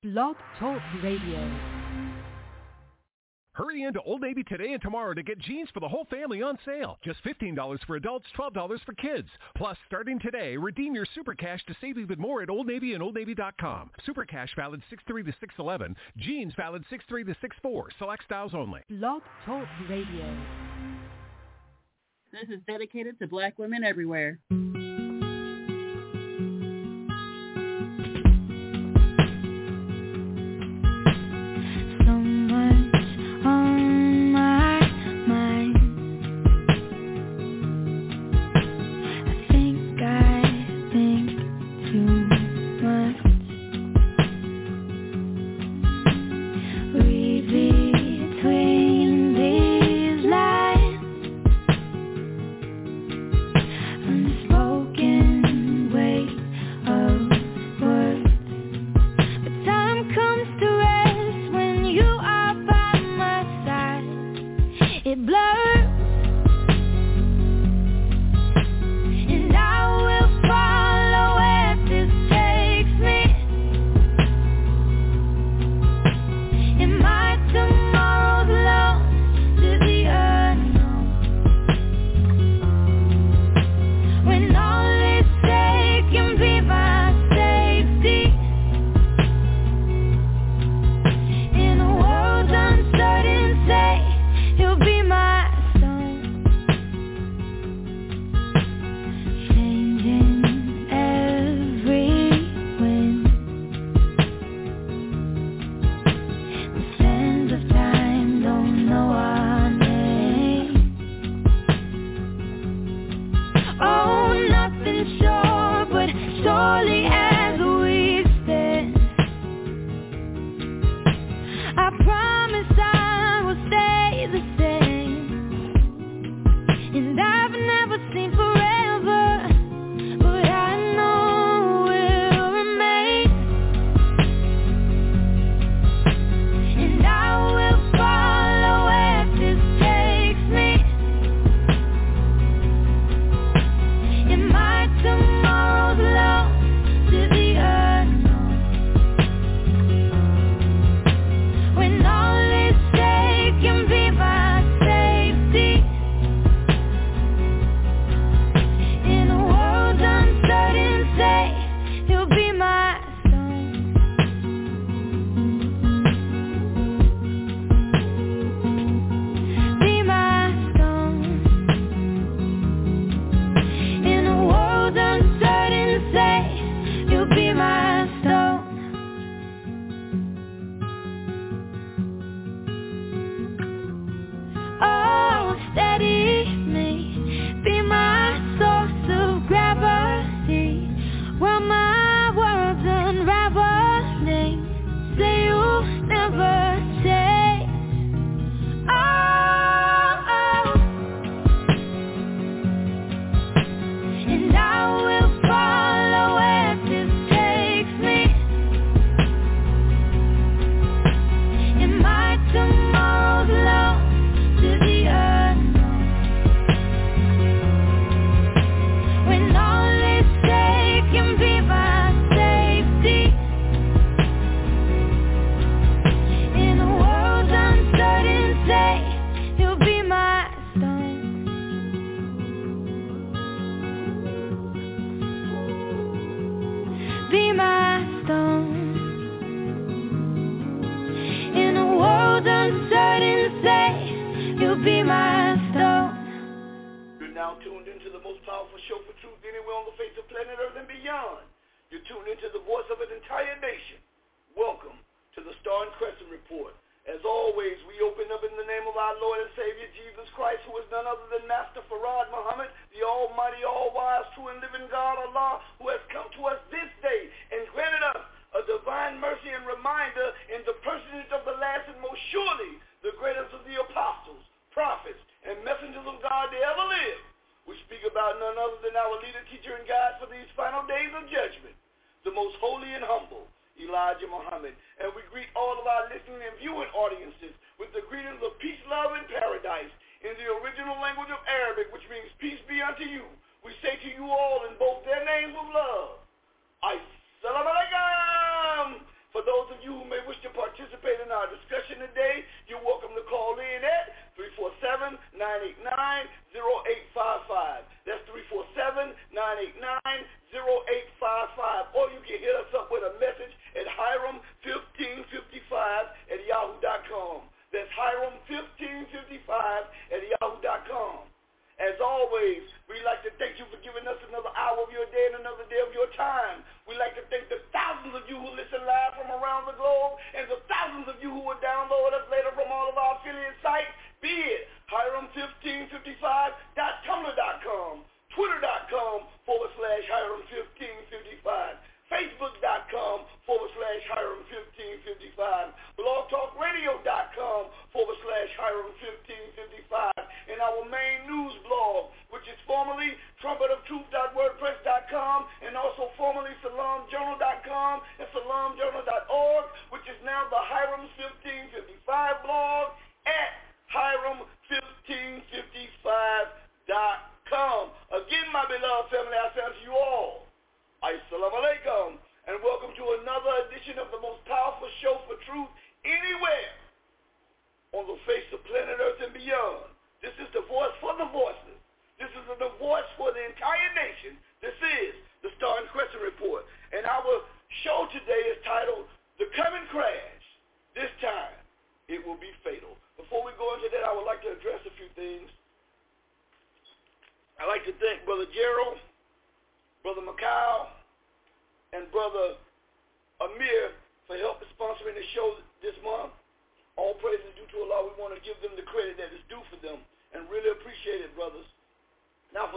Blog Talk Radio. Hurry into Old Navy today and tomorrow to get jeans for the whole family on sale. Just $15 for adults, $12 for kids. Plus, starting today, redeem your Super Cash to save even more at Old Navy and OldNavy.com. Super Cash valid 6/3 to 6/11. Jeans valid 6/3 to 6/4. Select styles only. Blog Talk Radio. This is dedicated to Black women everywhere. In the original language of Arabic, which means peace be unto you. We say to you all in both their names of love, Assalamu alaikum. For those of you who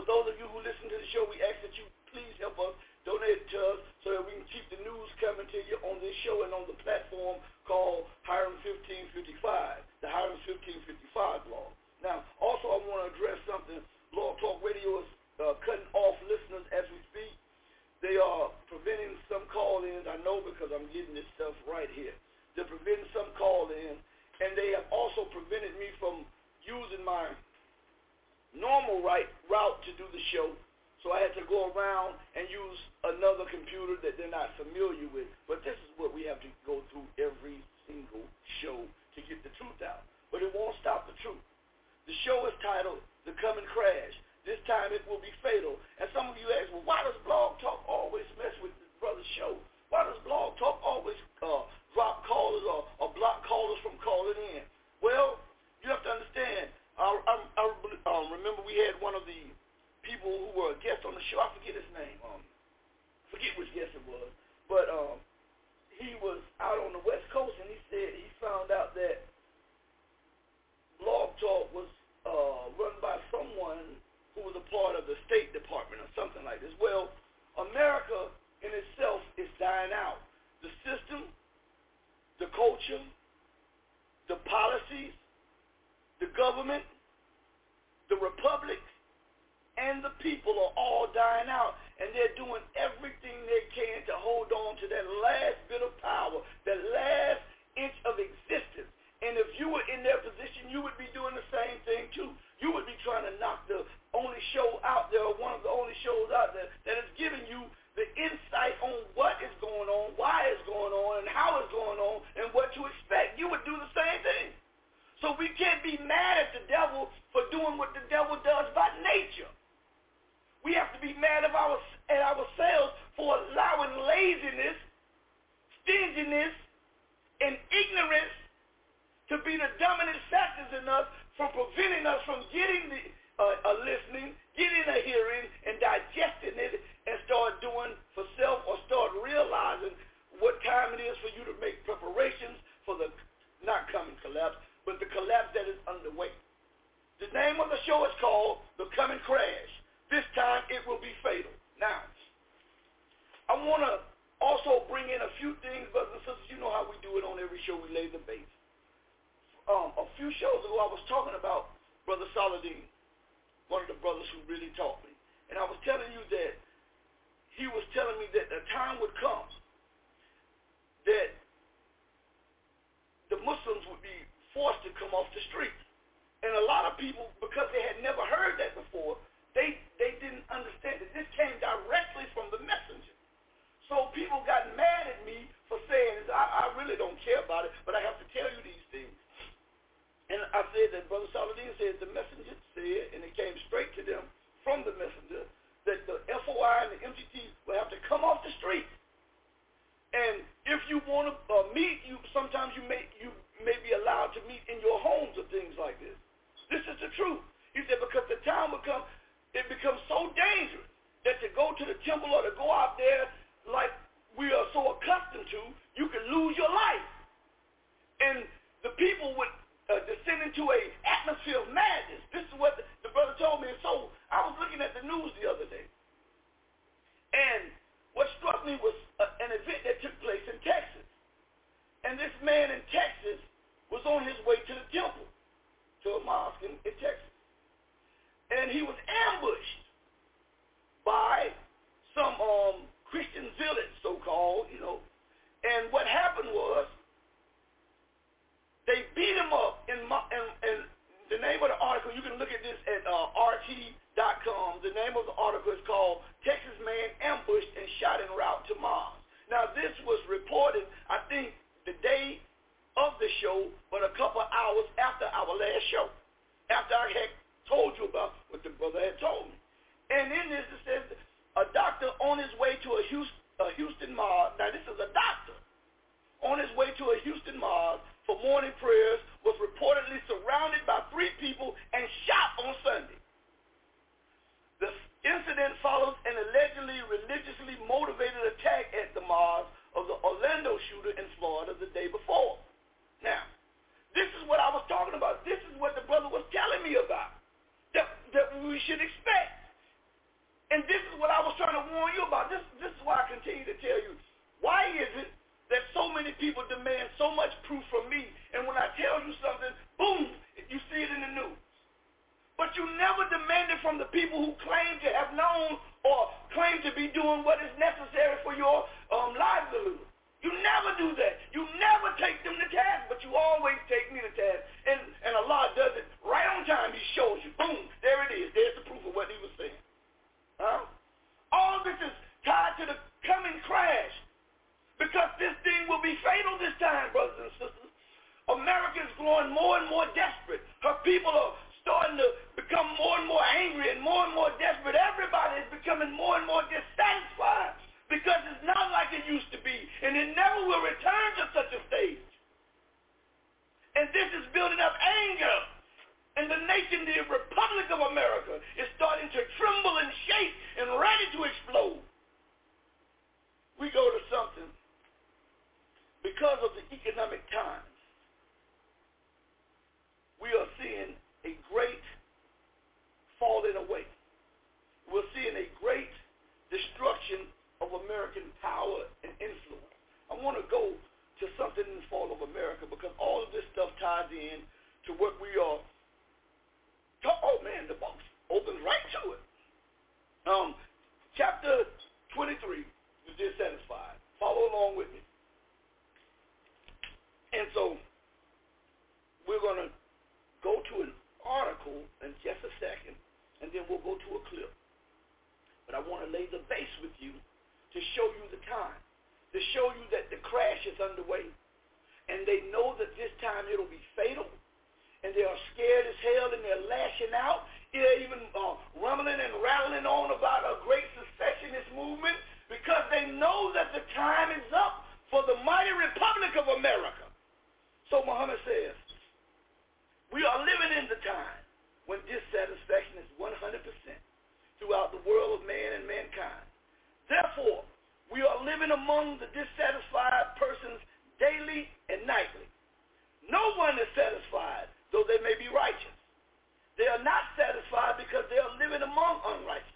those of you who listen to the show, we ask that you please help us donate to us so that we can keep the news coming to you on this show and on the platform called Hiram 1555, the Hiram 1555 blog. Now, also I want to address something. Blog Talk Radio is cutting off listeners as we speak. They are preventing some call-ins, I know, because I'm getting this stuff right here. They're preventing some call-ins, and they have also prevented me from using my normal route to do the show. So I had to go around and use another computer that they're not familiar with. But this is what we have to go through every single show to get the truth out. But it won't stop the truth. The show is titled The Coming Crash. This time it will be fatal. And some of you ask, well, why does Blog Talk always mess with this brother's show? Why does Blog Talk always drop callers or block callers from calling in? Well, you have to understand, I remember we had one of the people who were a guest on the show. I forget his name. Forget which guest it was. But he was out on the West Coast, and he said he found out that Blog Talk was run by someone who was a part of the State Department or something like this. Well, America in itself is dying out. The system, the culture, the policies, the government, the republic, and the people are all dying out, and they're doing everything they can to hold on to that last bit of power, that last inch of existence. And if you were in their position, you would be doing the same thing too. You would be trying to knock the only show out there, or one of the only shows out there that is giving you the insight on what is going on, why it's going on, and how it's going on, and what to expect. You would do the same thing. So we can't be mad at the devil for doing what the devil does by nature. We have to be mad at ourselves for allowing laziness, stinginess, and ignorance to be the dominant factors in us, from preventing us from getting a listening, getting a hearing, and digesting it, and start doing for self, or start realizing what time it is for you to make preparations for the not coming collapse, but the collapse that is underway. The name of the show is called The Coming Crash. This time it will be fatal. Now, I want to also bring in a few things, brothers and sisters. You know how we do it on every show. We lay the base. A few shows ago, I was talking about Brother Saladin, one of the brothers who really taught me. And I was telling you that he was telling me that the time would come that the Muslims would be forced to come off the streets. And a lot of people, because they had never heard that before, they didn't understand that this came directly from the messenger. So people got mad at me for saying, I really don't care about it, but I have to tell you these things. And I said that Brother Saladin said the messenger said, and it came straight to them from the messenger, that the FOI and the MTT will have to come off the street. And if you want to meet, sometimes you may be allowed to meet in your homes or things like this. This is the truth. He said because the time will come, it becomes so dangerous that to go to the temple or to go out there like we are so accustomed to, you can lose your life. And the people would descend into an atmosphere of madness. This is what the brother told me. And so I was looking at the news the other day. And what struck me was an event that took place in Texas. And this man in Texas was on his way to the temple, to a mosque in Texas. And he was ambushed by some Christian zealots, so-called, And what happened was they beat him up. And the name of the article, you can look at this at RT.com. The name of the article is called Texas Man Ambushed and Shot en Route to Mars. Now, this was reported, I think, the day of the show, but a couple hours after our last show, after I had told you about what the brother had told me. And in this, it says a doctor on his way to a Houston mosque. Now, this is a doctor on his way to a Houston mosque for morning prayers, was reportedly surrounded by 3 people and shot on Sunday. The incident follows an allegedly religiously motivated attack at the mosque of the Orlando shooter in Florida the day before. Now, this is what I was talking about. This is what the brother was telling me about, that we should expect. And this is what I was trying to warn you about. This is why I continue to tell you. Why is it that so many people demand so much proof from me, and when I tell you something, boom, you see it in the news. But you never demand it from the people who claim to have known or claim to be doing what is necessary for your livelihood. You never do that. You never take them to task, but you always take me to task. And Allah does it right on time. He shows you. Boom, there it is. There's the proof of what he was saying. Huh? All this is tied to the coming crash because this thing will be fatal this time, brothers and sisters. America is growing more and more desperate. Her people are starting to become more and more angry and more desperate. Everybody is becoming more and more dissatisfied because it's not like it used to be, and it never will return to such a stage. And this is building up anger. And the nation, the Republic of America, is starting to tremble and shake and ready to explode. We go to something because of the economic times. We are seeing a great falling away. We're seeing a great destruction of American power and influence. I want to go to something in the fall of America because all of this stuff ties in to what we are. Oh man, the box opens right to it. Chapter 23, the dissatisfied. Follow along with me. And so we're going to go to an article in just a second, and then we'll go to a clip. But I want to lay the base with you to show you the time, to show you that the crash is underway. And they know that this time it'll be fatal. And they are scared as hell, and they're lashing out. They're even rumbling and rattling on about a great secessionist movement because they know that the time is up for the mighty Republic of America. So Muhammad says, we are living in the time when dissatisfaction is 100% throughout the world of man and mankind. Therefore, we are living among the dissatisfied persons daily and nightly. No one is satisfied, though they may be righteous. They are not satisfied because they are living among unrighteous.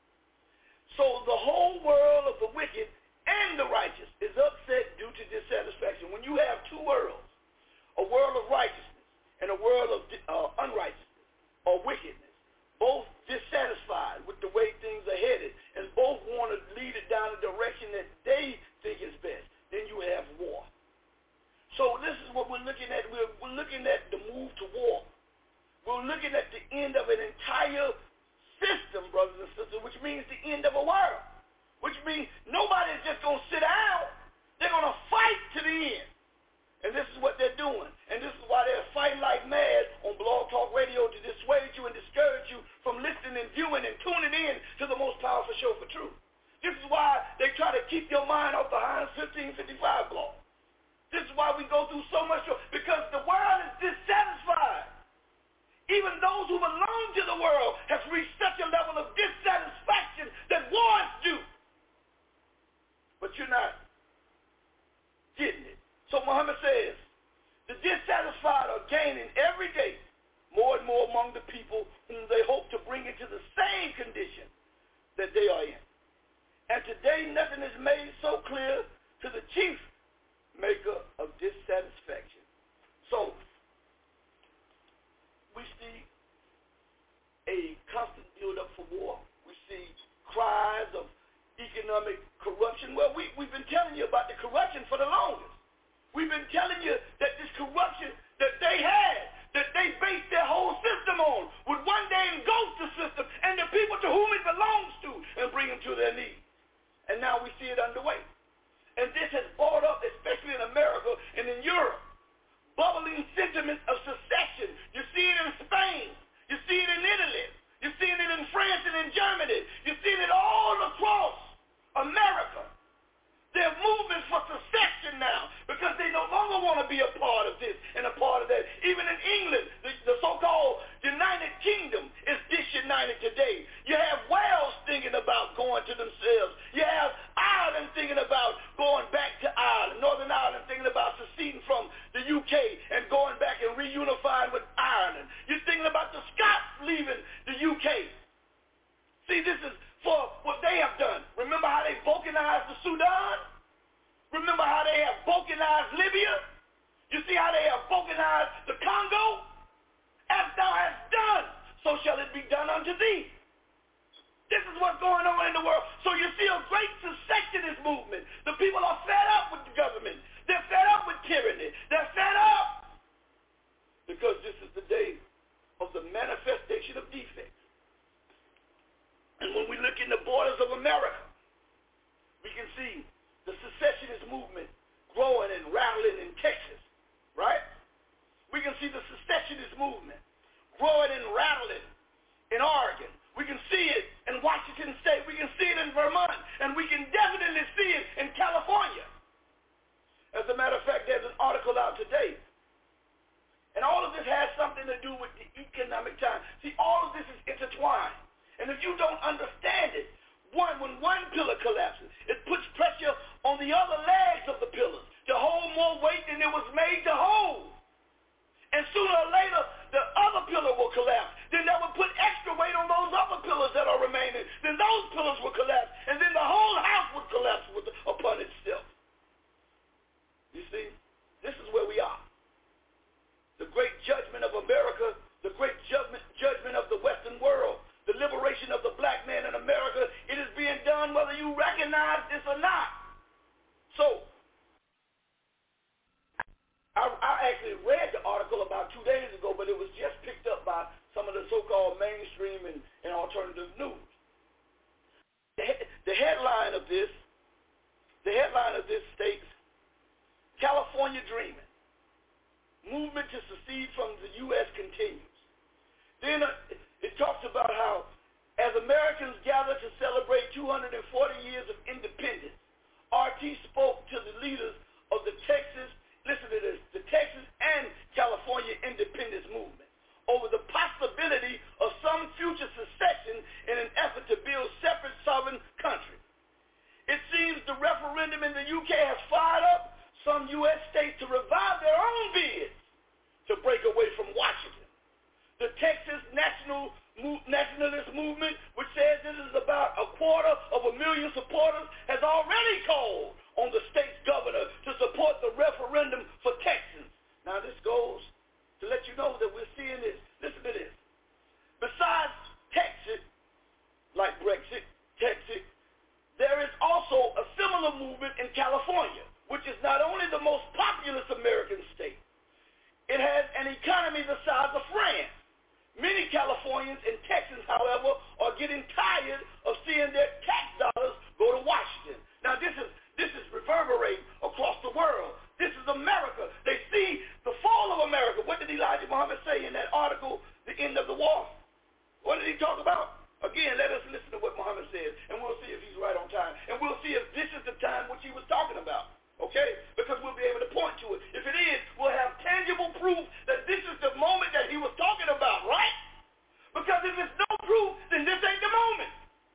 So the whole world of the wicked and the righteous is upset due to dissatisfaction. When you have two worlds, a world of righteousness and a world of unrighteousness or wickedness, both dissatisfied with the way things are headed and both want to lead it down the direction that they think is best, then you have war. So this is what we're looking at. We're looking at the move to war. We're looking at the end of an entire system, brothers and sisters, which means the end of a world, which means nobody's just going to sit down. They're going to fight to the end. And this is what they're doing. And this is why they're fighting like mad on Blog Talk Radio to dissuade you and discourage you from listening and viewing and tuning in to the most powerful show for truth. This is why they try to keep your mind off the Heinz 1555 blog. This is why we go through so much, because the world is dissatisfied. Even those who belong to the world have reached such a level of dissatisfaction that wars do. But you're not getting it. So Muhammad says, the dissatisfied are gaining every day more and more among the people whom they hope to bring into the same condition that they are in. And today nothing is made so clear to the chief maker of dissatisfaction. So we see a constant build-up for war. We see cries of economic corruption. Well, we've been telling you about the corruption for the longest. We've been telling you that this corruption that they had, that they based their whole system on, would one day engulf the system and the people to whom it belongs to and bring them to their knees. And now we see it underway. And this has brought up, especially in America and in Europe, bubbling sentiments of secession. You see it in Spain. You see it in Italy. You're seeing it in France and in Germany. You're seeing it all across America. There are movements for secession now because they no longer want to be a part of this and a You see how they have balkanized the Congo? As thou hast done, so shall it be done unto thee. This is what's going on in the world. So you see a great secessionist movement. The people are fed up with the government. They're fed up with tyranny. They're fed up because this is the day of the manifestation of defects. And when we look in the borders of America, we can see the secessionist movement growing and rattling in Texas, right? We can see the secessionist movement growing and rattling in Oregon. We can see it in Washington State. We can see it in Vermont. And we can definitely see it in California. As a matter of fact, there's an article out today. And all of this has something to do with the economic time. See, all of this is intertwined. And if you don't understand it, when one pillar collapses, it puts pressure on the other legs of the pillars to hold more weight than it was made to hold. And sooner or later, the other pillar will collapse. Then that will put extra weight on those other pillars that are remaining. Then those pillars will collapse. And then the whole house would collapse upon itself. You see, this is where we are. The great judgment of America, the great judgment of the Western world, the liberation of the black man in America, it is being done whether you recognize this or not. So, I actually read the article about 2 days ago, but it was just picked up by some of the so-called mainstream and alternative news. The headline of this states, California dreaming. Movement to secede from the U.S. continues. Then it talks about how as Americans gather to celebrate 240 years of independence, RT spoke to the leaders of the Texas and California independence movement over the possibility of some future secession in an effort to build separate sovereign countries. It seems the referendum in the UK has fired up some U.S. states to revive their own bids to break away from Washington. The Texas Nationalist Movement, which says this is about 250,000 supporters, has already called on the state's governor to support the referendum for Texans. Now this goes to let you know that we're seeing this. Listen to this. Besides Texas, like Brexit, Texas, there is also a similar movement in California, which is not only the most populous American state, it has an economy the size of France. Many Californians and Texans, however, are getting tired of seeing their tax dollars go to Washington. Now this is reverberating across the world. This is America. They see the fall of America. What did Elijah Muhammad say in that article, The End of the War? What did he talk about? Again, let us listen to what Muhammad says, and we'll see if he's right on time. And we'll see if this is the time which he was talking about. Okay? Because we'll be able to point to it. If it is, we'll have tangible proof that this is the moment that he was talking about, right? Because if it's no proof, then this ain't the moment.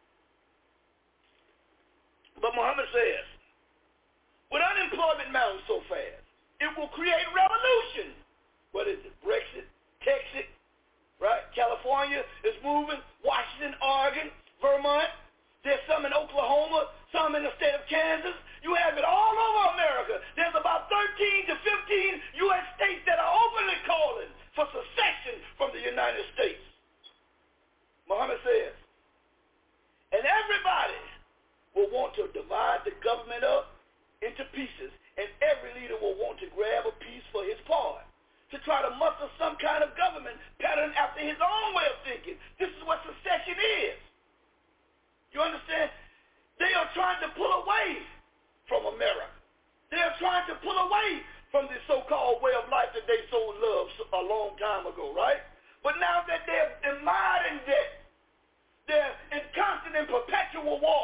But Muhammad says, with unemployment mounting so fast, it will create revolution. What is it? Brexit, Texas, right? California is moving, Washington, Oregon, Vermont. There's some in Oklahoma, some in the state of Kansas. You have it all over America. There's about 13 to 15 U.S. states that are openly calling for secession from the United States. Muhammad says, and everybody will want to divide the government up into pieces, and every leader will want to grab a piece for his part to try to muster some kind of government pattern after his own way of thinking. This is what secession is. You understand? They are trying to pull away from America. They are trying to pull away from the so-called way of life that they so loved a long time ago, right? But now that they're mired in debt, they're in constant and perpetual war.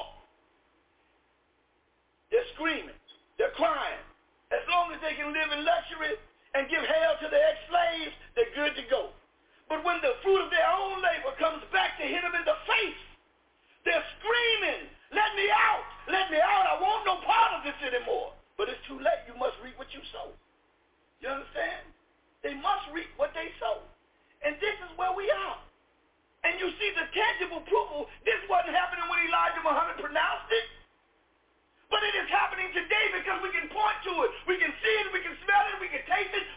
They're screaming. They're crying. As long as they can live in luxury and give hell to their ex-slaves, they're good to go. But when the fruit of their own labor comes back to hit them in the face, they're screaming, let me out, let me out. I want no part of this anymore. But it's too late. You must reap what you sow. You understand? They must reap what they sow. And this is where we are. And you see the tangible proof. This wasn't happening when Elijah Muhammad pronounced it. But it is happening today because we can point to it. We can see it, we can smell it, we can taste it,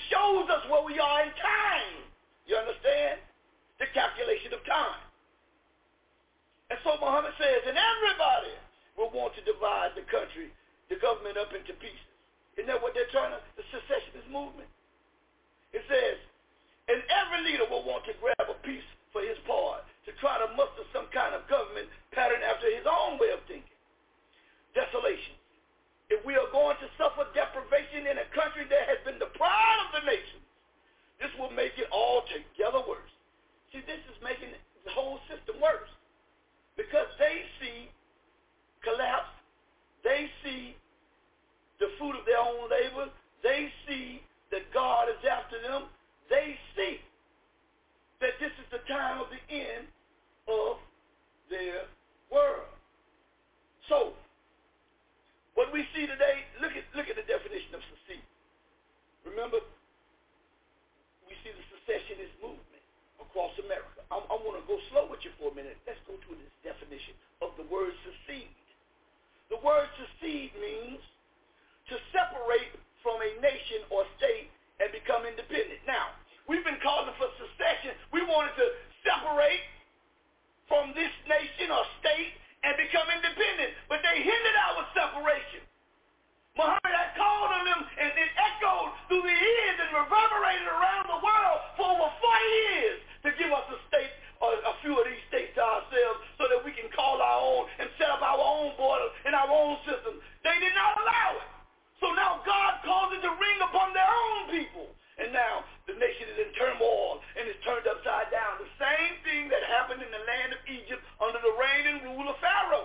shows us where we are in time. You understand? The calculation of time. And so Muhammad says, and everybody will want to divide the country, the government up into pieces. Isn't that what they're trying to, the secessionist movement? It says, and every leader will want to grab a piece for his part to try to muster some kind of government pattern after his own way of thinking. Desolation. If we are going to suffer deprivation in a country that has been the pride of the nation, this will make it altogether worse. See, this is making the whole system worse because they see collapse. They see the fruit of their own labor. They see that God is after them. They see that this is the time of the end of their world. So, what we see today, look at the definition of secede. Remember, we see the secessionist movement across America. I want to go slow with you for a minute. Let's go to this definition of the word secede. The word secede means to separate from a nation or state and become independent. Now, we've been calling for secession. We wanted to separate from this nation or state and become independent, but they hindered our separation. Muhammad had called on them, and it echoed through the years and reverberated around the world for over 40 years to give us a state or a few of these states to ourselves so that we can call our own and set up our own borders and our own system. They did not allow it. So now God caused it to ring upon their own people. And now the nation is in turmoil and is turned upside down. The same thing that happened in the land of Egypt under the reign and rule of Pharaoh.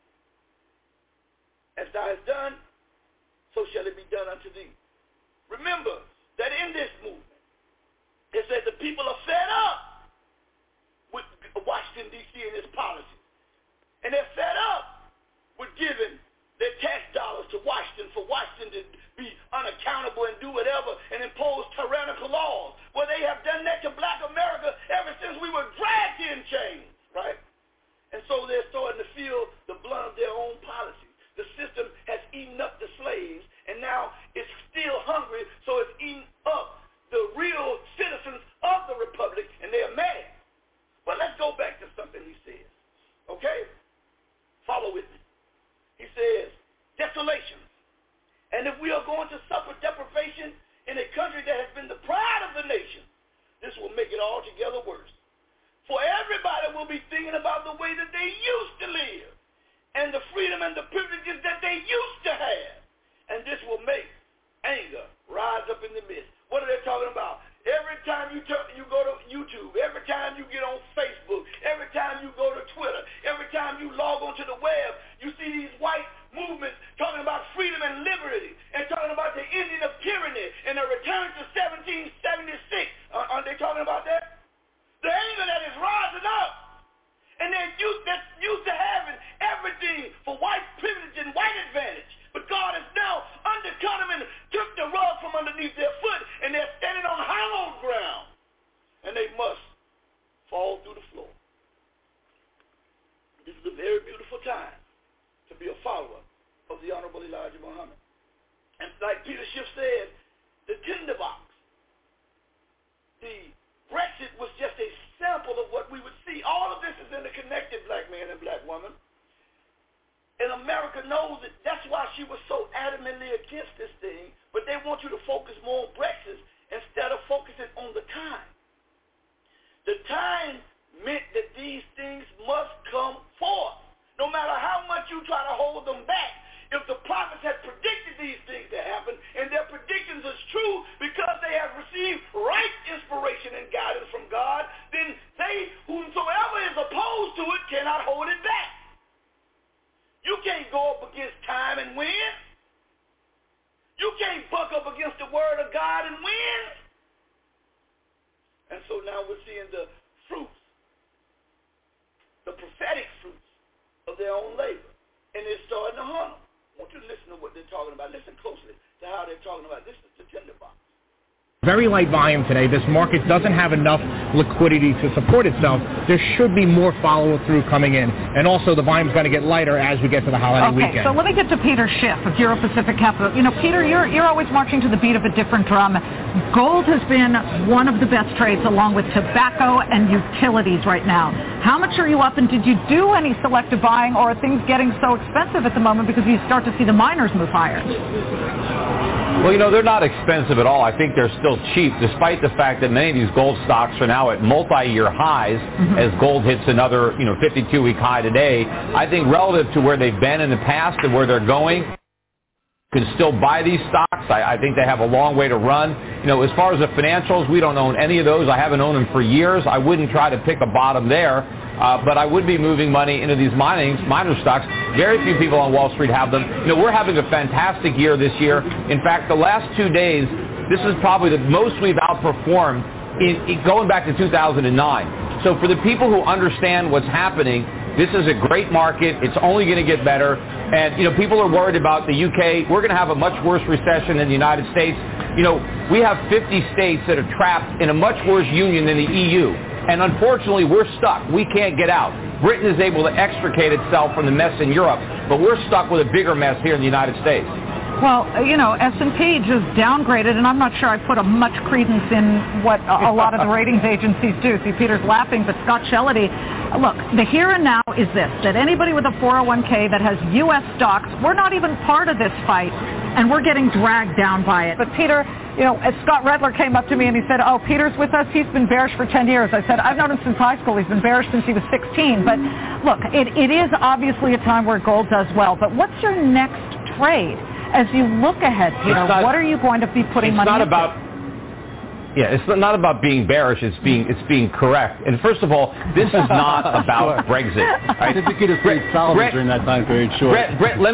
As thou hast done, so shall it be done unto thee. Remember that in this movement, it says the people are fed up with Washington, D.C. and its policies. And they're fed up with giving their tax dollars to Washington for Washington to be unaccountable and do whatever and impose tyrannical laws. Well, they have done that to black America ever since we were dragged in chains, right? And so they're starting to feel the blunt of their own policies. The system has eaten up the slaves, and now it's still hungry, so it's eating up the real citizens of the republic, and they're mad. But let's go back to something he says, okay? Follow with me. He says, desolation. And if we are going to suffer deprivation in a country that has been the pride of the nation, this will make it altogether worse. For everybody will be thinking about the way that they used to live and the freedom and the privileges that they used to have. And this will make anger rise up in the midst. What are they talking about? Every time you go to YouTube, every time you get on Facebook, every time you go to Twitter, every time you log onto the web, you see these white movements talking about freedom and liberty and talking about the ending of tyranny and the return to 1776. Aren't they talking about that? The anger that is rising up. And they're used to having everything for white privilege and white advantage. But God has now undercut them and took the rug from underneath their foot, and they're standing on hallowed ground. And they must fall through the floor. This is a very beautiful time to be a follower of the Honorable Elijah Muhammad. And like Peter Schiff said, the tinderbox, the Brexit was just a sample of what we would see. All of this is interconnected, black man and black woman. And America knows it. That's why she was so adamantly against this thing. But they want you to focus more on Brexit instead of focusing on the time. The time meant that these things must come forth. No matter how much you try to hold them back, if the prophets had predicted these things to happen, and their predictions is true because they have received right inspiration and guidance from God, then they, whomsoever is opposed to it, cannot hold it back. You can't go up against time and win. You can't buck up against the word of God and win. And so now we're seeing the fruits, the prophetic fruits of their own labor. And they're starting to harm them. I want you to listen to what they're talking about. Listen closely to how they're talking about. This is the tinderbox. Very light volume today. This market doesn't have enough liquidity to support itself. There should be more follow-through coming in. And also the volume's going to get lighter as we get to the holiday weekend. So let me get to Peter Schiff of Euro Pacific Capital. You know, Peter, you're always marching to the beat of a different drum. Gold has been one of the best trades along with tobacco and utilities right now. How much are you up, and did you do any selective buying, or are things getting so expensive at the moment because you start to see the miners move higher? Well, you know, they're not expensive at all. I think they're still cheap, despite the fact that many of these gold stocks are now at multi-year highs as gold hits another, 52-week high today. I think relative to where they've been in the past and where they're going, you can still buy these stocks. I think they have a long way to run. As far as the financials, we don't own any of those. I haven't owned them for years. I wouldn't try to pick a bottom there. But I would be moving money into these miner stocks. Very few people on Wall Street have them. We're having a fantastic year this year. In fact, the last 2 days, this is probably the most we've outperformed in going back to 2009. So for the people who understand what's happening, this is a great market. It's only going to get better. And, people are worried about the UK. We're going to have a much worse recession than the United States. We have 50 states that are trapped in a much worse union than the EU. And unfortunately, we're stuck. We can't get out. Britain is able to extricate itself from the mess in Europe, but we're stuck with a bigger mess here in the United States. Well, S&P just downgraded, and I'm not sure I put much credence in what a lot of the ratings agencies do. See, Peter's laughing, but Scott Shelley, look, the here and now is this, that anybody with a 401k that has U.S. stocks, we're not even part of this fight, and we're getting dragged down by it. But Peter, as Scott Redler came up to me and he said, oh, Peter's with us, he's been bearish for 10 years. I said, I've known him since high school. He's been bearish since he was 16. But look, it is obviously a time where gold does well. But what's your next trade? As you look ahead, Peter, what are you going to be putting money into? It's not about being bearish. It's being correct. And first of all, this is not about Brexit. Right? I think you just played solid during that time period. Sure. Brett, let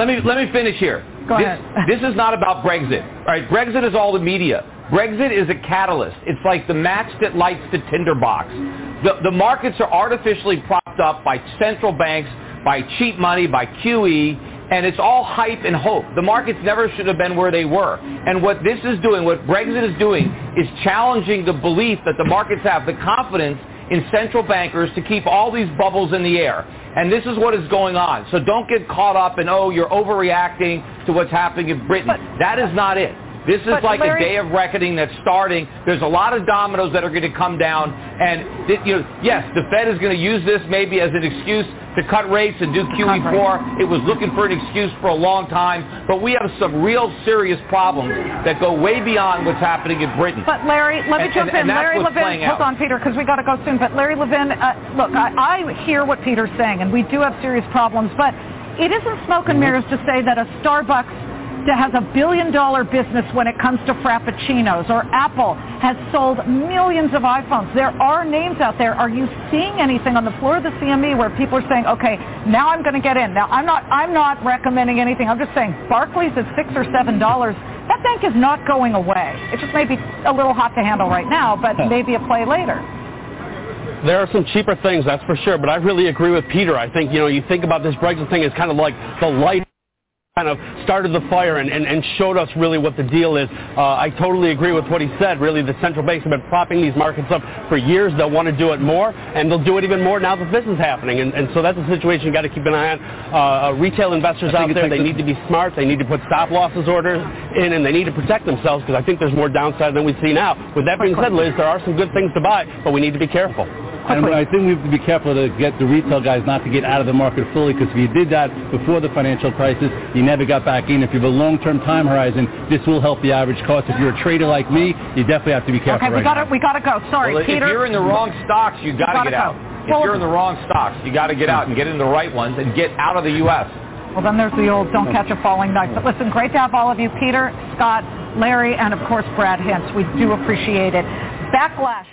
me finish here. Go ahead. This is not about Brexit. All right, Brexit is all the media. Brexit is a catalyst. It's like the match that lights the tinderbox. The markets are artificially propped up by central banks, by cheap money, by QE. And it's all hype and hope. The markets never should have been where they were. And what this is doing, what Brexit is doing, is challenging the belief that the markets have the confidence in central bankers to keep all these bubbles in the air. And this is what is going on. So don't get caught up in, you're overreacting to what's happening in Britain. That is not it. This is like a day of reckoning that's starting. There's a lot of dominoes that are going to come down. And, yes, the Fed is going to use this maybe as an excuse to cut rates and do QE4. It was looking for an excuse for a long time. But we have some real serious problems that go way beyond what's happening in Britain. But, Larry, let me jump in. Larry Levin, hold on, Peter, because we got to go soon. But, Larry Levin, look, I hear what Peter's saying, and we do have serious problems. But it isn't smoke and mirrors to say that a Starbucks that has $1 billion business when it comes to frappuccinos, or Apple has sold millions of iPhones. There are names out there. Are you seeing anything on the floor of the CME where people are saying, okay, now I'm going to get in? Now, I'm not recommending anything. I'm just saying Barclays is $6 or $7. That bank is not going away. It just may be a little hot to handle right now, but maybe a play later. There are some cheaper things, that's for sure, but I really agree with Peter. I think, you think about this Brexit thing as kind of like the light kind of started the fire and showed us really what the deal is. I totally agree with what he said. Really, the central banks have been propping these markets up for years. They'll want to do it more, and they'll do it even more now that this is happening. And so that's a situation you got to keep an eye on. Retail investors out there, they need to be smart. They need to put stop losses orders in, and they need to protect themselves because I think there's more downside than we see now. With that being said, Liz, there are some good things to buy, but we need to be careful. And I think we have to be careful to get the retail guys not to get out of the market fully, because if you did that before the financial crisis, you never got back in. If you have a long-term time horizon, this will help the average cost. If you're a trader like me, you definitely have to be careful. Okay, we got to go. Sorry, Peter. If you're in the wrong stocks, you got to get out. If you're in the wrong stocks, you got to get out and get in the right ones and get out of the U.S. Well, then there's the old don't catch a falling knife. But listen, great to have all of you, Peter, Scott, Larry, and of course Brad Hintz. We do appreciate it. Backlash.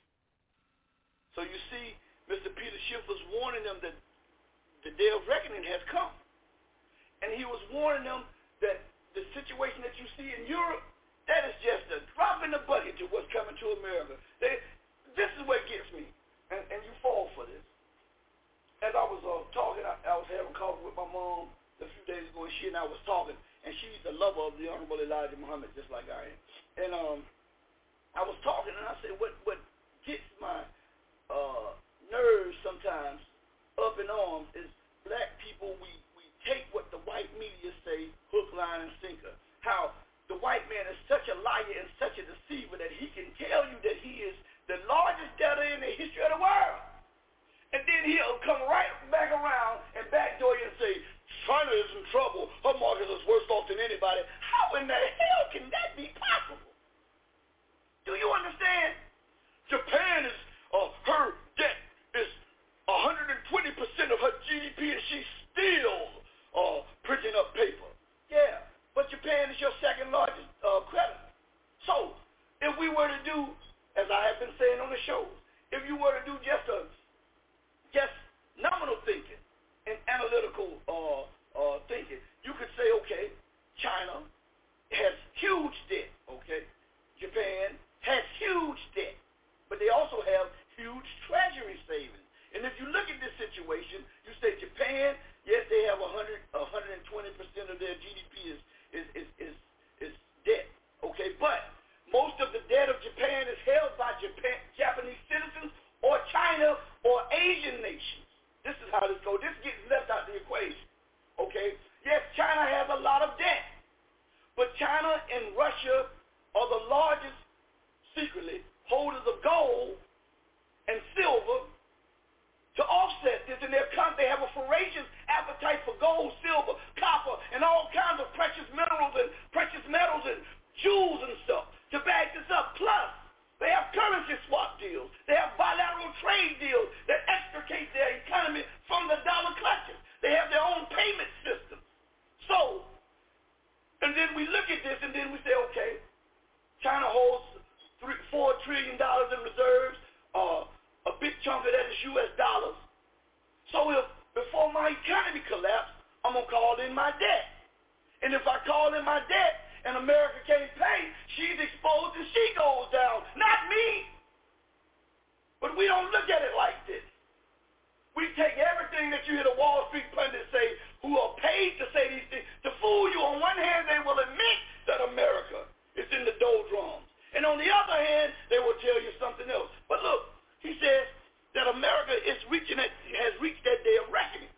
So you see, Mr. Peter Schiff was warning them that the day of reckoning has come. And he was warning them that the situation that you see in Europe, that is just a drop in the bucket to what's coming to America. This is what gets me, and you fall for this. As I was talking, I was having coffee with my mom a few days ago, and she and I was talking, and she's a lover of the Honorable Elijah Muhammad, just like I am. And I was talking, and I said, what gets my nerves sometimes up in arms is black people, we take what the white media say, hook, line, and sinker. How the white man is such a liar and such a deceiver that he can tell you that he is the largest debtor in the history of the world. And then he'll come right back around and backdoor you and say, China is in trouble. Her market is worse off than anybody. How in the hell can that be possible? Do you understand? Japan is, her debt is 120% of her GDP, and she's still printing up paper. Yeah, but Japan is your second largest creditor. So, if we were to do, as I have been saying on the show, if you were to do just nominal thinking and analytical thinking, you could say, okay, China has huge debt, okay? Japan has huge debt, but they also have huge treasury savings. And if you look at this situation, you say Japan, yes, they have 120% of their GDP is debt, okay? But most of the debt of Japan is held by Japanese citizens or China or Asian nations. This is how this goes. This gets left out of the equation, okay? Yes, China has a lot of debt, but China and Russia are the largest, secretly, holders of gold and silver to offset this. And they have a voracious appetite for gold, silver, copper, and all kinds of precious minerals and precious metals and jewels and stuff to back this up. Plus, they have currency swap deals. They have bilateral trade deals that extricate their economy from the dollar clutches. They have their own payment system. So, and then we look at this and then we say, okay, China holds $4 trillion in reserves. A big chunk of that is U.S. dollars. So if before my economy collapses, I'm going to call in my debt. And if I call in my debt and America can't pay, she's exposed and she goes down, not me. But we don't look at it like this. We take everything that you hear the Wall Street pundits say, who are paid to say these things, to fool you. On one hand, they will admit that America is in the doldrums. And on the other hand, they will tell you something else. But look, he says that America has reached that day of reckoning.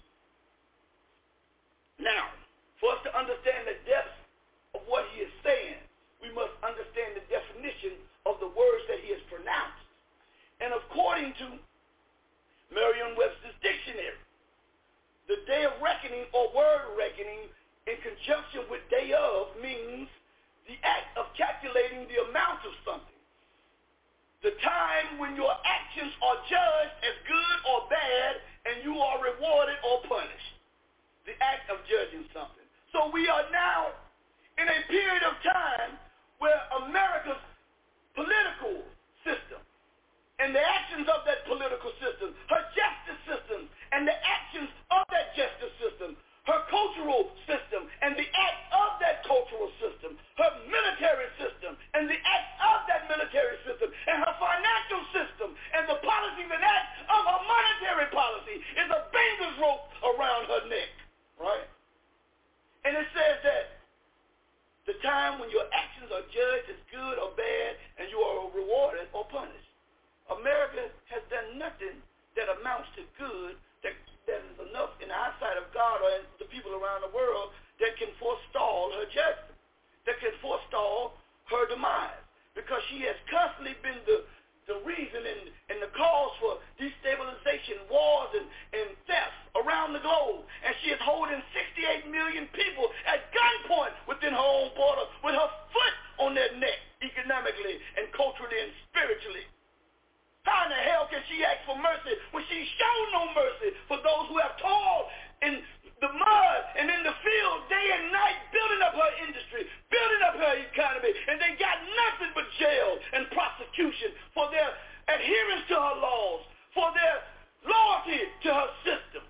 Now, for us to understand the depth of what he is saying, we must understand the definition of the words that he has pronounced. And according to Merriam-Webster's dictionary, the day of reckoning or word reckoning in conjunction with day of means the act of calculating the amount of something. The time when your actions are judged as good or bad and you are rewarded or punished. The act of judging something. So we are now in a period of time where America's political system and the actions of that political system, her justice system and the actions of that justice system, her cultural system and the act of that cultural system, her military system and the act of that military system, and her financial system and the policies and acts of her monetary policy is a banger's rope around her neck, right? And it says that the time when your actions are judged as good or bad and you are rewarded or punished. America has done nothing that amounts to good that is enough in the eyesight of God or in the people around the world that can forestall her judgment, that can forestall her demise, because she has constantly been the reason and the cause for destabilization, wars, and theft around the globe. And she is holding 68 million people at gunpoint within her own border with her foot on their neck economically and culturally and spiritually. How in the hell can she ask for mercy when she's shown no mercy for those who have toiled in the mud and in the field day and night, building up her industry, building up her economy, and they got nothing but jail and prosecution for their adherence to her laws, for their loyalty to her system.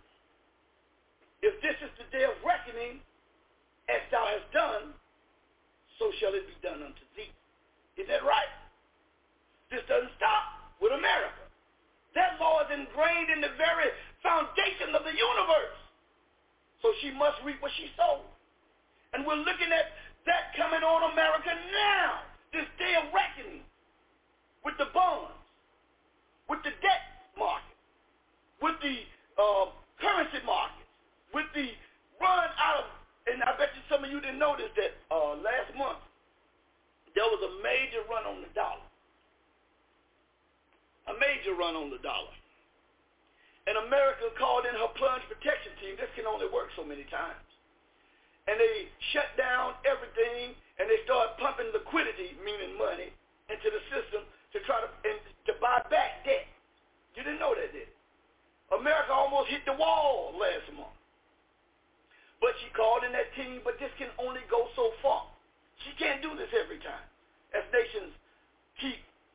If this is the day of reckoning, as thou hast done, so shall it be done unto thee. Is that right? This doesn't stop with America. That law is ingrained in the very foundation of the universe. So she must reap what she sowed. And we're looking at that coming on America now, this day of reckoning. with the bonds, with the debt market, with the currency market, with the run out of, and I bet you some of you didn't notice that last month there was a major run on the dollar. A major run on the dollar. And America called in her plunge protection team. This can only work so many times. And they shut down everything, and they started pumping liquidity, meaning money, into the system to try to buy back debt. You didn't know that, did you? America almost hit the wall last month. But she called in that team, but this can only go so far. She can't do this every time. As nations keep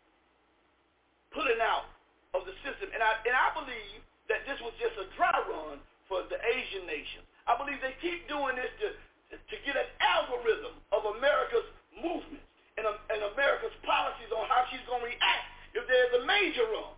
pulling out of the system. And I believe that this was just a dry run for the Asian nations. I believe they keep doing this to get an algorithm of America's movements and America's policies on how she's going to react if there's a major run.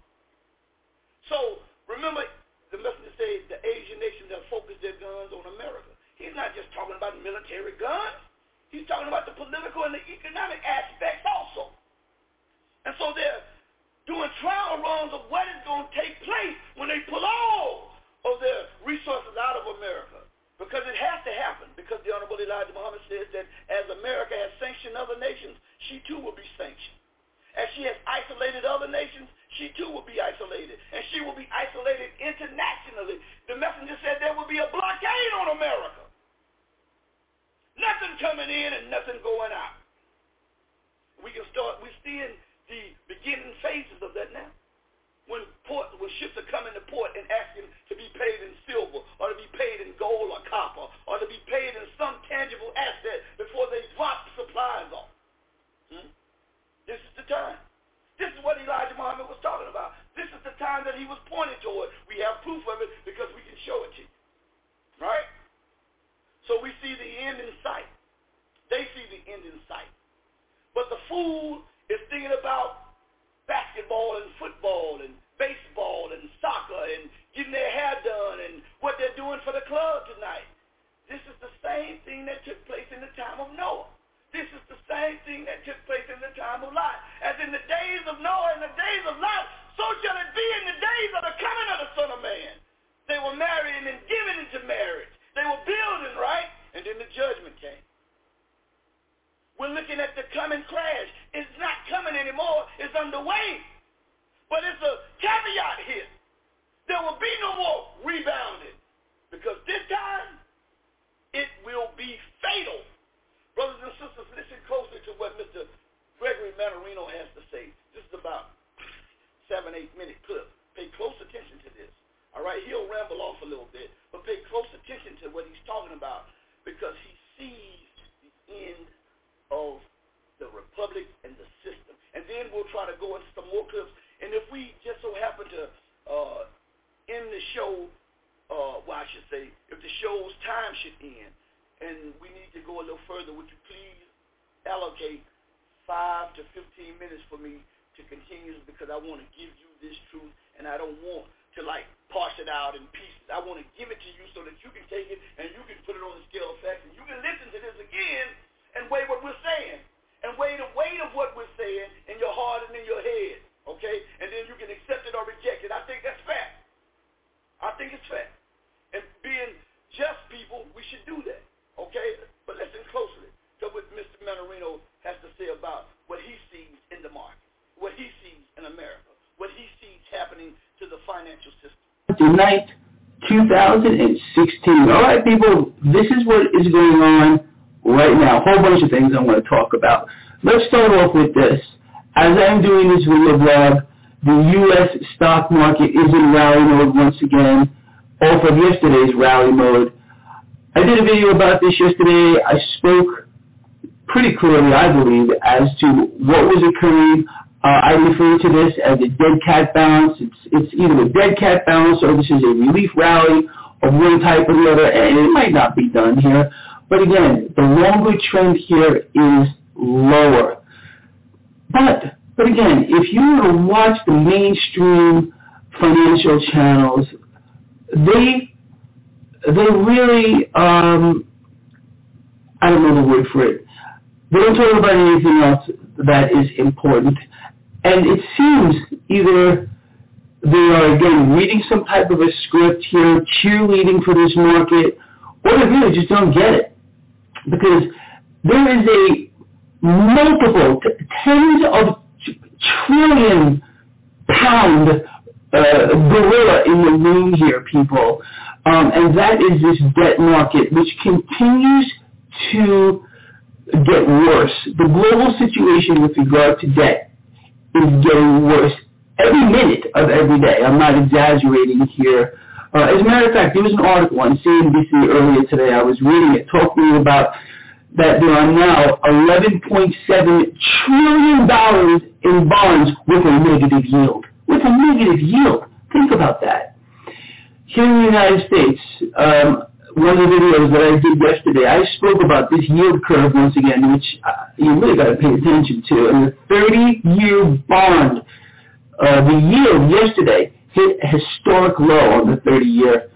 So remember, the messenger said the Asian nations have focused their guns on America. He's not just talking about military guns. He's talking about the political and the economic aspects also. And so they're doing trial runs of what is going to take place when they pull all of their resources out of America. Because it has to happen. Because the Honorable Elijah Muhammad says that as America has sanctioned other nations, she too will be sanctioned. As she has isolated other nations, she too will be isolated. And she will be isolated internationally. The messenger said there will be a blockade on America. Nothing coming in and nothing going out. We're seeing the beginning phases of that now. When ships are coming to port and asking to be paid in silver or to be paid in gold or copper or to be paid in some tangible asset before they drop supplies off. This is the time. This is what Elijah Muhammad was talking about. This is the time that he was pointing toward. We have proof of it because we can show it to you. Right? So we see the end in sight. They see the end in sight. But the fool is thinking about basketball and football and baseball and soccer and getting their hair done and what they're doing for the club tonight. This is the same thing that took place in the time of Noah. This is the same thing that took place in the time of Lot. As in the days of Noah and the days of Lot, so shall it be in the days of the coming of the Son of Man. They were marrying and giving into marriage. They were building, right? And then the judgment came. We're looking at the coming crash. It's not coming anymore. It's underway. But it's a caveat here. There will be no more rebounding. Because this time, it will be fatal. Brothers and sisters, listen closely to what Mr. Gregory Mannarino has to say. This is about 7-8 minute clip. Pay close attention to this. All right, he'll ramble off a little bit, but pay close attention to what he's talking about because he sees the end of the republic and the system. And then we'll try to go into some more clips. And if we just so happen to end the show, I should say, if the show's time should end, and we need to go a little further, would you please allocate 5 to 15 minutes for me to continue because I want to give you this truth, and I don't want to parse it out in pieces. I want to give it to you so that you can take it and you can put it on the scale of facts and you can listen to this again and weigh what we're saying and weigh the weight of what we're saying in your heart and in your head, okay? And then you can accept it or reject it. I think that's fair. I think it's fair. And being just people, we should do that, okay? But listen closely to what Mr. Mannarino has to say about what he sees in the market, what he sees in America, what he sees happening to the financial system. Tonight, 2016. All right, people, this is what is going on right now. A whole bunch of things I want to talk about. Let's start off with this. As I'm doing this video blog, the U.S. stock market is in rally mode once again, off of yesterday's rally mode. I did a video about this yesterday. I spoke pretty clearly, I believe, as to what was occurring. I refer to this as a dead cat bounce. It's either a dead cat bounce or this is a relief rally of one type or the other, and it might not be done here. But again, the longer trend here is lower. But again, if you were to watch the mainstream financial channels, they really, I don't know the word for it. They don't talk about anything else that is important. And it seems either they are, again, reading some type of a script here, cheerleading for this market, or they really just don't get it. Because there is a multiple, tens of trillion pound gorilla in the room here, people. And that is this debt market, which continues to get worse. The global situation with regard to debt is getting worse every minute of every day. I'm not exaggerating here. As a matter of fact, there was an article on CNBC earlier today. I was reading it, talking about that there are now $11.7 trillion in bonds with a negative yield. With a negative yield. Think about that. Here in the United States, one of the videos that I did yesterday, I spoke about this yield curve once again, which you really got to pay attention to. And the 30-year bond, the yield yesterday hit a historic low on the 30-year.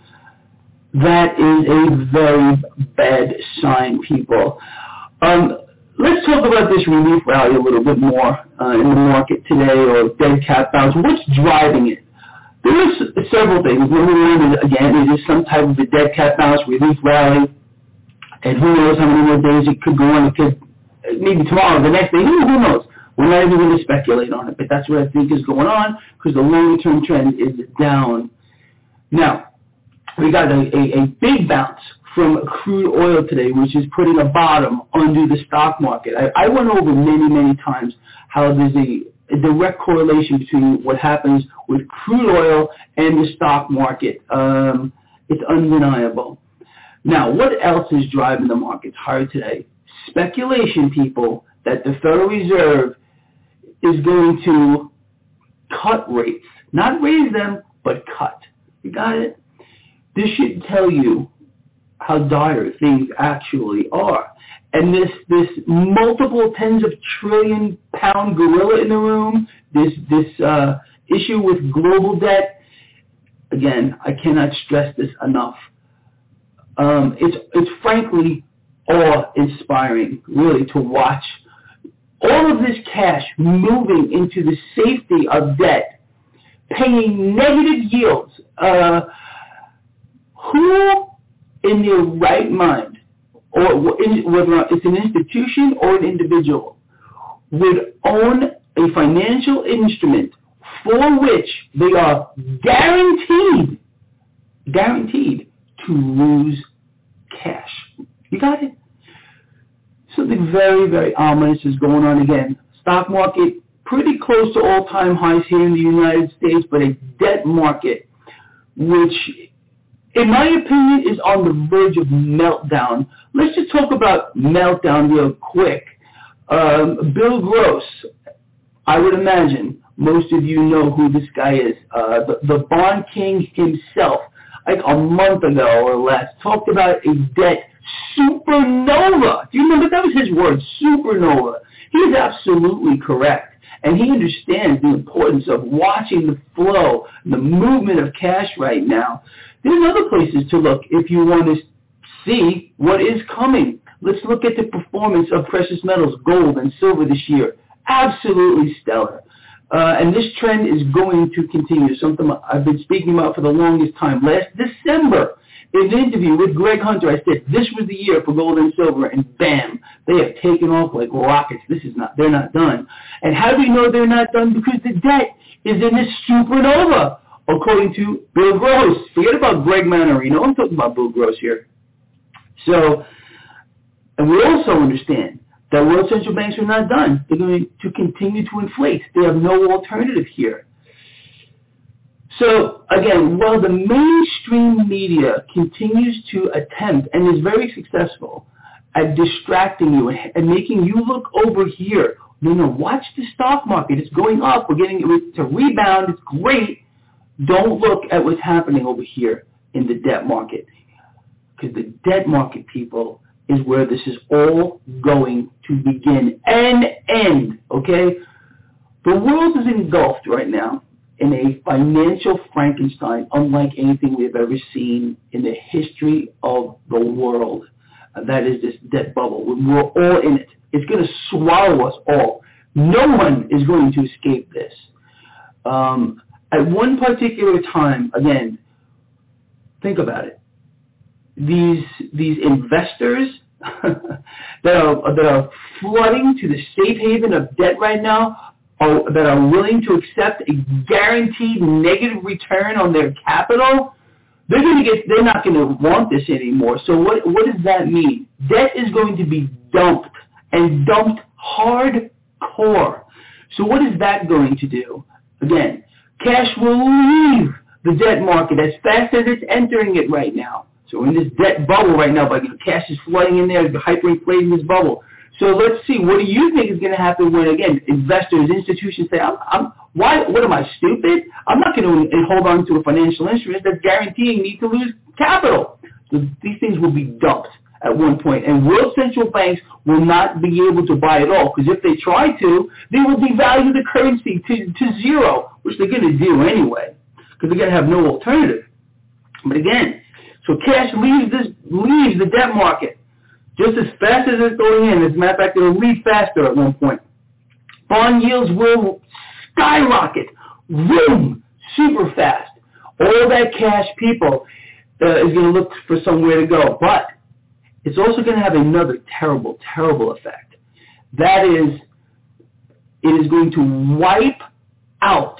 That is a very bad sign, people. Let's talk about this relief rally a little bit more in the market today, or dead cat bounce. What's driving it? There is several things. Number one, again, it is some type of a dead cat bounce relief rally, and who knows how many more days it could go on. It could, maybe tomorrow, the next day, who knows? We're not even going to speculate on it, but that's what I think is going on, because the longer-term trend is down. Now, we got a big bounce from crude oil today, which is putting a bottom under the stock market. I went over many times how there's a direct correlation between what happens with crude oil and the stock market. It's undeniable. Now, what else is driving the markets higher today? Speculation, people, that the Federal Reserve is going to cut rates. Not raise them, but cut. You got it? This should tell you how dire things actually are. And this multiple tens of trillion pound gorilla in the room, this issue with global debt, again, I cannot stress this enough. It's frankly awe-inspiring, really, to watch all of this cash moving into the safety of debt, paying negative yields. Who in their right mind, or whether it's an institution or an individual, would own a financial instrument for which they are guaranteed to lose cash? You got it? Something very ominous is going on again. Stock market pretty close to all-time highs here in the United States, but a debt market which, in my opinion, is on the verge of meltdown. Let's just talk about meltdown real quick. Bill Gross, I would imagine most of you know who this guy is. The bond king himself, like a month ago or less, talked about a debt supernova. Do you remember? That was his word, supernova. He is absolutely correct. And he understands the importance of watching the flow, the movement of cash right now. There's other places to look if you want to see what is coming. Let's look at the performance of precious metals, gold and silver this year. Absolutely stellar. And this trend is going to continue, something I've been speaking about for the longest time. Last December, in an interview with Greg Hunter, I said this was the year for gold and silver, and bam, they have taken off like rockets. They're not done. And how do we know they're not done? Because the debt is in this supernova, according to Bill Gross. Forget about Greg Mannarino. I'm talking about Bill Gross here. So, and we also understand that world central banks are not done. They're going to continue to inflate. They have no alternative here. So, again, while the mainstream media continues to attempt and is very successful at distracting you and making you look over here, watch the stock market. It's going up. We're getting it to rebound. It's great. Don't look at what's happening over here in the debt market. Because the debt market, people, is where this is all going to begin and end, okay? The world is engulfed right now in a financial Frankenstein unlike anything we've ever seen in the history of the world. That is this debt bubble. We're all in it. It's going to swallow us all. No one is going to escape this. At one particular time, again, think about it. These investors that are flooding to the safe haven of debt right now, that are willing to accept a guaranteed negative return on their capital, they're not going to want this anymore. So what does that mean? Debt is going to be dumped, and dumped hardcore. So what is that going to do? Again, cash will leave the debt market as fast as it's entering it right now. So in this debt bubble right now, cash is flooding in there, hyperinflating this bubble. So let's see, what do you think is going to happen when, again, investors, institutions say, what am I, stupid? I'm not going to hold on to a financial instrument that's guaranteeing me to lose capital. So these things will be dumped at one point, and world central banks will not be able to buy it all, because if they try to, they will devalue the currency to zero, which they're going to do anyway, because they're going to have no alternative. But again, so cash leaves the debt market just as fast as it's going in. As a matter of fact, it'll leave faster at one point. Bond yields will skyrocket, boom, super fast. All that cash, people, is going to look for somewhere to go. But it's also going to have another terrible, terrible effect. That is, it is going to wipe out,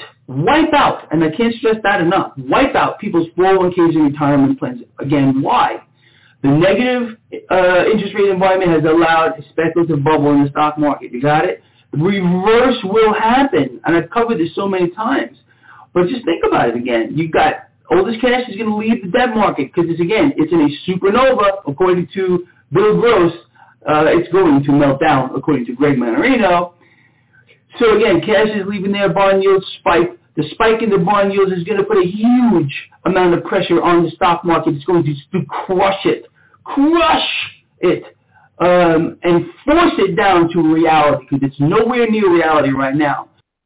and I can't stress that enough, wipe out people's 401ks and retirement plans. Again, why? The negative interest rate environment has allowed a speculative bubble in the stock market. You got it? The reverse will happen, and I've covered this so many times. But just think about it again. You've got all this cash is going to leave the debt market because, it's in a supernova, according to Bill Gross. It's going to melt down, according to Greg Mannarino. So, again, cash is leaving there. Bond yields spike. The spike in the bond yields is going to put a huge amount of pressure on the stock market. It's going to crush it, and force it down to reality, because it's nowhere near reality right now.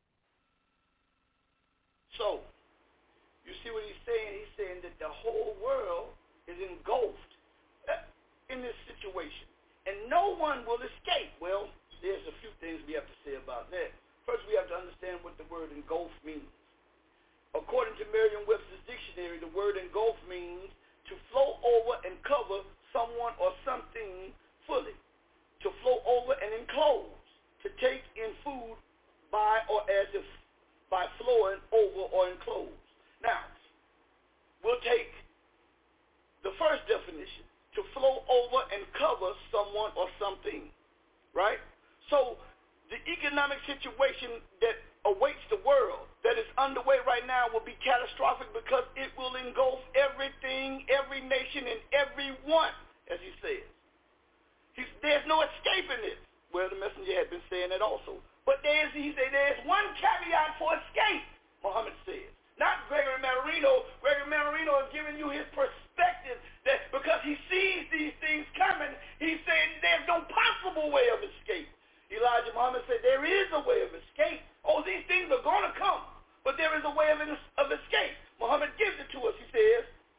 So, you see what he's saying? He's saying that the whole world is engulfed in this situation, and no one will escape. Well, there's a few things we have to say about that. First, we have to understand what the word engulf means. According to Merriam-Webster's dictionary, the word engulf means to flow over and cover someone or something fully, to flow over and enclose, to take in food by or as if by flowing over or enclose. Now, we'll take the first definition, to flow over and cover someone or something, right? So the economic situation that awaits the world, that is underway right now, will be catastrophic because it will engulf everything, every nation, and everyone, as he says. There's no escaping this. Well, the messenger had been saying that also. But he said there's one caveat for escape, Muhammad says. Not Gregory Mannarino. Gregory Mannarino is giving you his perspective that because he sees these things coming, he's saying there's no possible way of escape. Elijah Muhammad said there is a way of escape. Oh, these things are going to come, but there is a way of escape. Muhammad gives it to us. He says,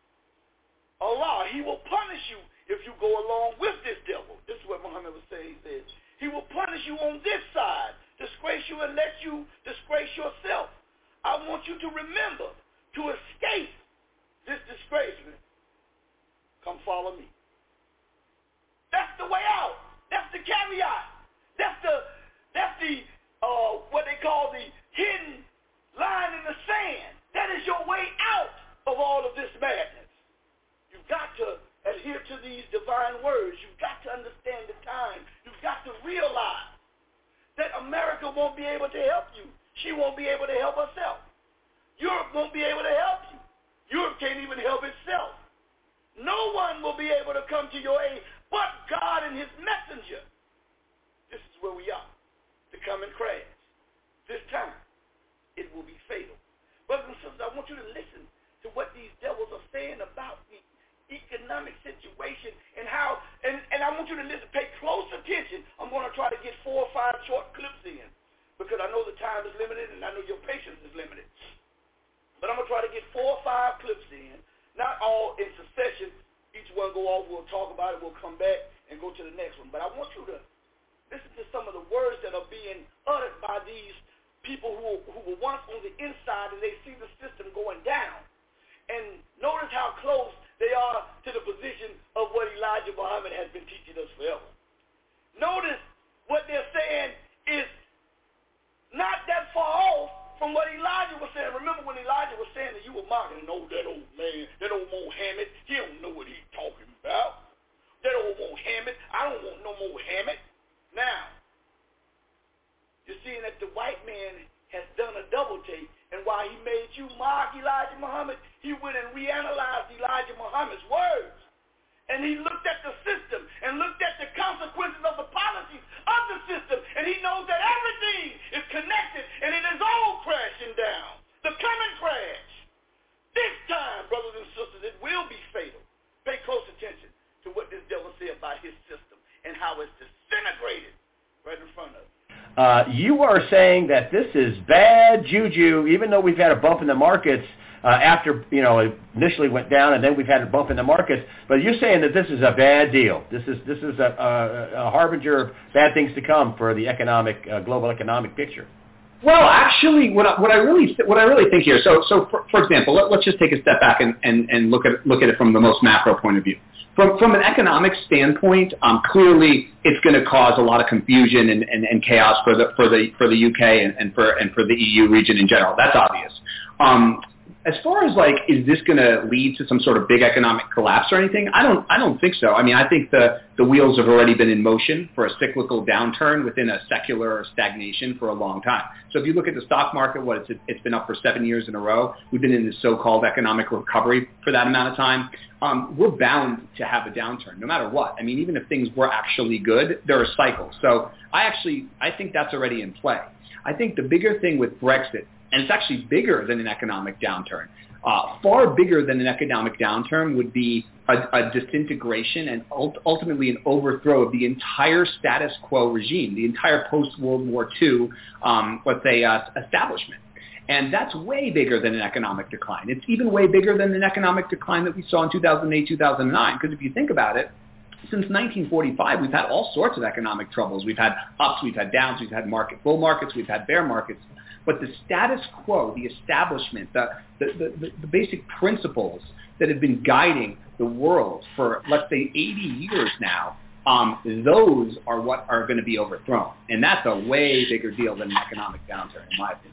Allah, he will punish you if you go along with this devil. This is what Muhammad was saying. He says, he will punish you on this side, disgrace you and let you disgrace yourself. I want you to remember to escape this disgracement. Come follow me. That's the way out. That's the caveat. That's the what they call the hidden line in the sand. That is your way out of all of this madness. You've got to adhere to these divine words. You've got to understand the time. You've got to realize that America won't be able to help you. She won't be able to help herself. Europe won't be able to help you. Europe can't even help itself. No one will be able to come to your aid but God and his messenger. This is where we are, to come and crash. This time, it will be fatal. Brothers and sisters, I want you to listen to what these devils are saying about the economic situation and how, and I want you to listen, pay close attention. I'm going to try to get 4 or 5 short clips in because I know the time is limited and I know your patience is limited. But I'm going to try to get 4 or 5 clips in, not all in succession. Each one go off, we'll talk about it, we'll come back and go to the next one. But I want you to listen to some of the words that that are being uttered by these people who were once on the inside, and they see the system going down. And notice how close they are to the position of what Elijah Muhammad has been teaching us forever. Notice what they're saying is not that far off from what Elijah was saying. Remember when Elijah was saying that you were mocking, that old man, that old Mohammed, he don't know what he's talking about. That old Mohammed, I don't want no Mohammed. Now, you're seeing that the white man has done a double take, and while he made you mock Elijah Muhammad, he went and reanalyzed Elijah Muhammad's words. And he looked at the system and looked at the consequences of the policies of the system, and he knows that everything is connected, and it is all crashing down. The coming crash. This time, brothers and sisters, it will be fatal. Pay close attention to what this devil said about his system and how it's disintegrated right in front of us. You are saying that this is bad juju, even though we've had a bump in the markets after, it initially went down, and then we've had a bump in the markets. But you're saying that this is a bad deal. This is a harbinger of bad things to come for the global economic picture. Well, actually, what I really think here. So for example, let's just take a step back and look at it from the most macro point of view. From an economic standpoint, clearly it's going to cause a lot of confusion and chaos for the UK and for the EU region in general. That's obvious. As far as is this going to lead to some sort of big economic collapse or anything? I don't think so. I mean, I think the wheels have already been in motion for a cyclical downturn within a secular stagnation for a long time. So if you look at the stock market, it's been up for 7 years in a row. We've been in this so-called economic recovery for that amount of time. We're bound to have a downturn, no matter what. I mean, even if things were actually good, there are cycles. So I think that's already in play. I think the bigger thing with Brexit, and it's actually bigger than an economic downturn. Far bigger than an economic downturn would be a disintegration and ultimately an overthrow of the entire status quo regime, the entire post-World War II, establishment. And that's way bigger than an economic decline. It's even way bigger than an economic decline that we saw in 2008, 2009. Because if you think about it, since 1945, we've had all sorts of economic troubles. We've had ups, we've had downs, we've had bull markets, we've had bear markets. But the status quo, the establishment, the basic principles that have been guiding the world for, let's say, 80 years now, those are what are going to be overthrown. And that's a way bigger deal than an economic downturn, in my opinion.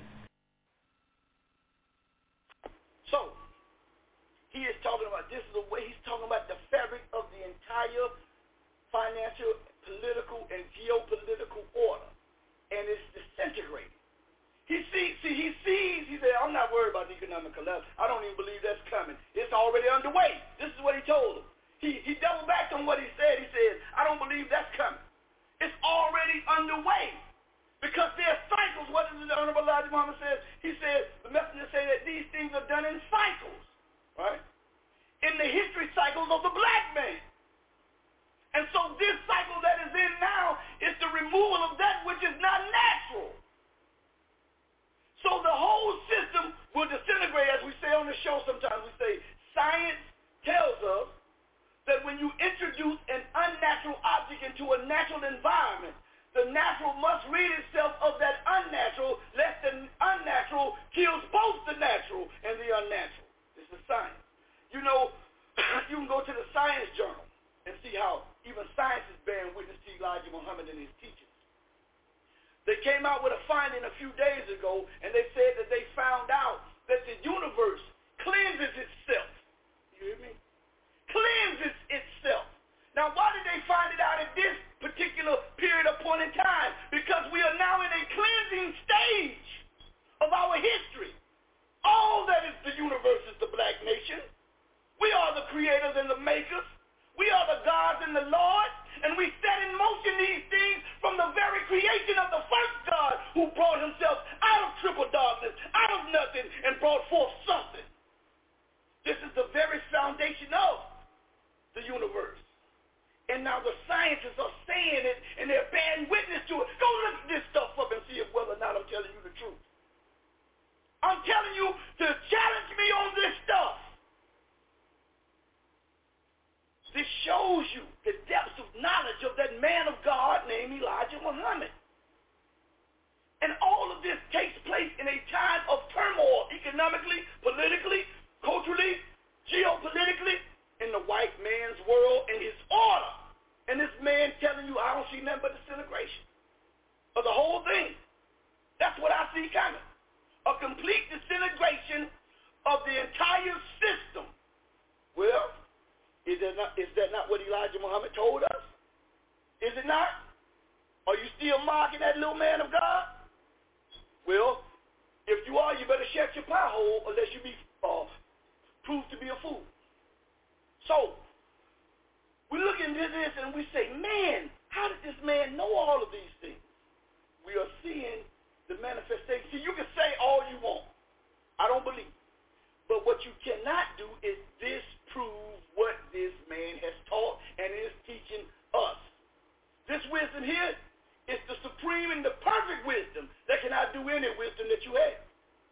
So, he is talking about, this is the way he's talking about the fabric of the entire financial, political, and geopolitical order. And it's disintegrating. He sees, he said, I'm not worried about the economic collapse. I don't even believe that's coming. It's already underway. This is what he told him. He doubled back on what he said. He said, I don't believe that's coming. It's already underway. Because there are cycles. What does the Honorable Elijah Muhammad says? He said, the messenger say that these things are done in cycles. Right? In the history cycles of the black man. And so this cycle that is in now is the removal of that which is not natural. So the whole system will disintegrate, as we say on the show sometimes. We say science tells us that when you introduce an unnatural object into a natural environment, the natural must rid itself of that unnatural, lest the unnatural kills both the natural and the unnatural. This is science. You can go to the Science Journal and see how even science is bearing witness to Elijah Muhammad and his teachings. They came out with a finding a few days ago, and they said that they found out that the universe cleanses itself. You hear me? Cleanses itself. Now, why did they find it out at this particular period of point in time? Because we are now in a cleansing stage of our history. All that is the universe is the black nation. We are the creators and the makers. We are the gods and the lords, and we set in motion these things from the very creation of the first God who brought himself out of triple darkness, out of nothing, and brought forth something. This is the very foundation of the universe. And now the scientists are saying it, and they're bearing witness to it. Go look this stuff up and see if whether or not I'm telling you the truth. I'm telling you to challenge me on this stuff. This shows you the depths of knowledge of that man of God named Elijah Muhammad. place in a time of turmoil, economically, politically, culturally, geopolitically, in the white man's world and his order. And this man telling you, I don't see nothing but disintegration of the whole thing. That's what I see coming. A complete disintegration of the entire system. Well, is that not what Elijah Muhammad told us? Is it not? Are you still mocking that little man of God? Well, if you are, you better shut your pie hole unless you be proved to be a fool. So, we look into this and we say, man, how did this man know all of these things? We are seeing the manifestation. See, you can say all you want. I don't believe. But what you cannot do is disprove what this man has taught and is teaching us. This wisdom here is the supreme and the perfect wisdom that cannot do any wisdom that you have.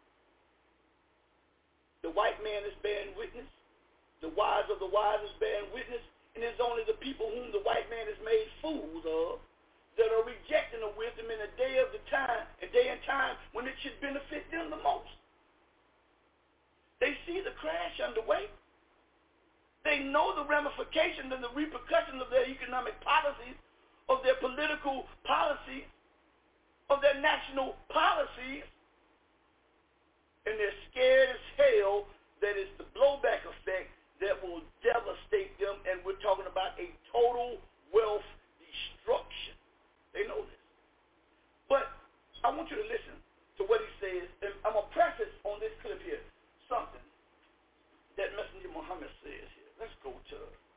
The white man is bearing witness. The wise of the wise is bearing witness. And it's only the people whom the white man has made fools of that are rejecting the wisdom in a day and time when it should benefit them the most. They see the crash underway. They know the ramifications and the repercussions of their economic policies, of their political policies, of their national policies, and they're scared as hell that it's the blowback effect that will devastate them, and we're talking about a total wealth destruction. They know this. But I want you to listen to what he says, and I'm going to preface on this clip here something that Messenger Muhammad says here. Let's go to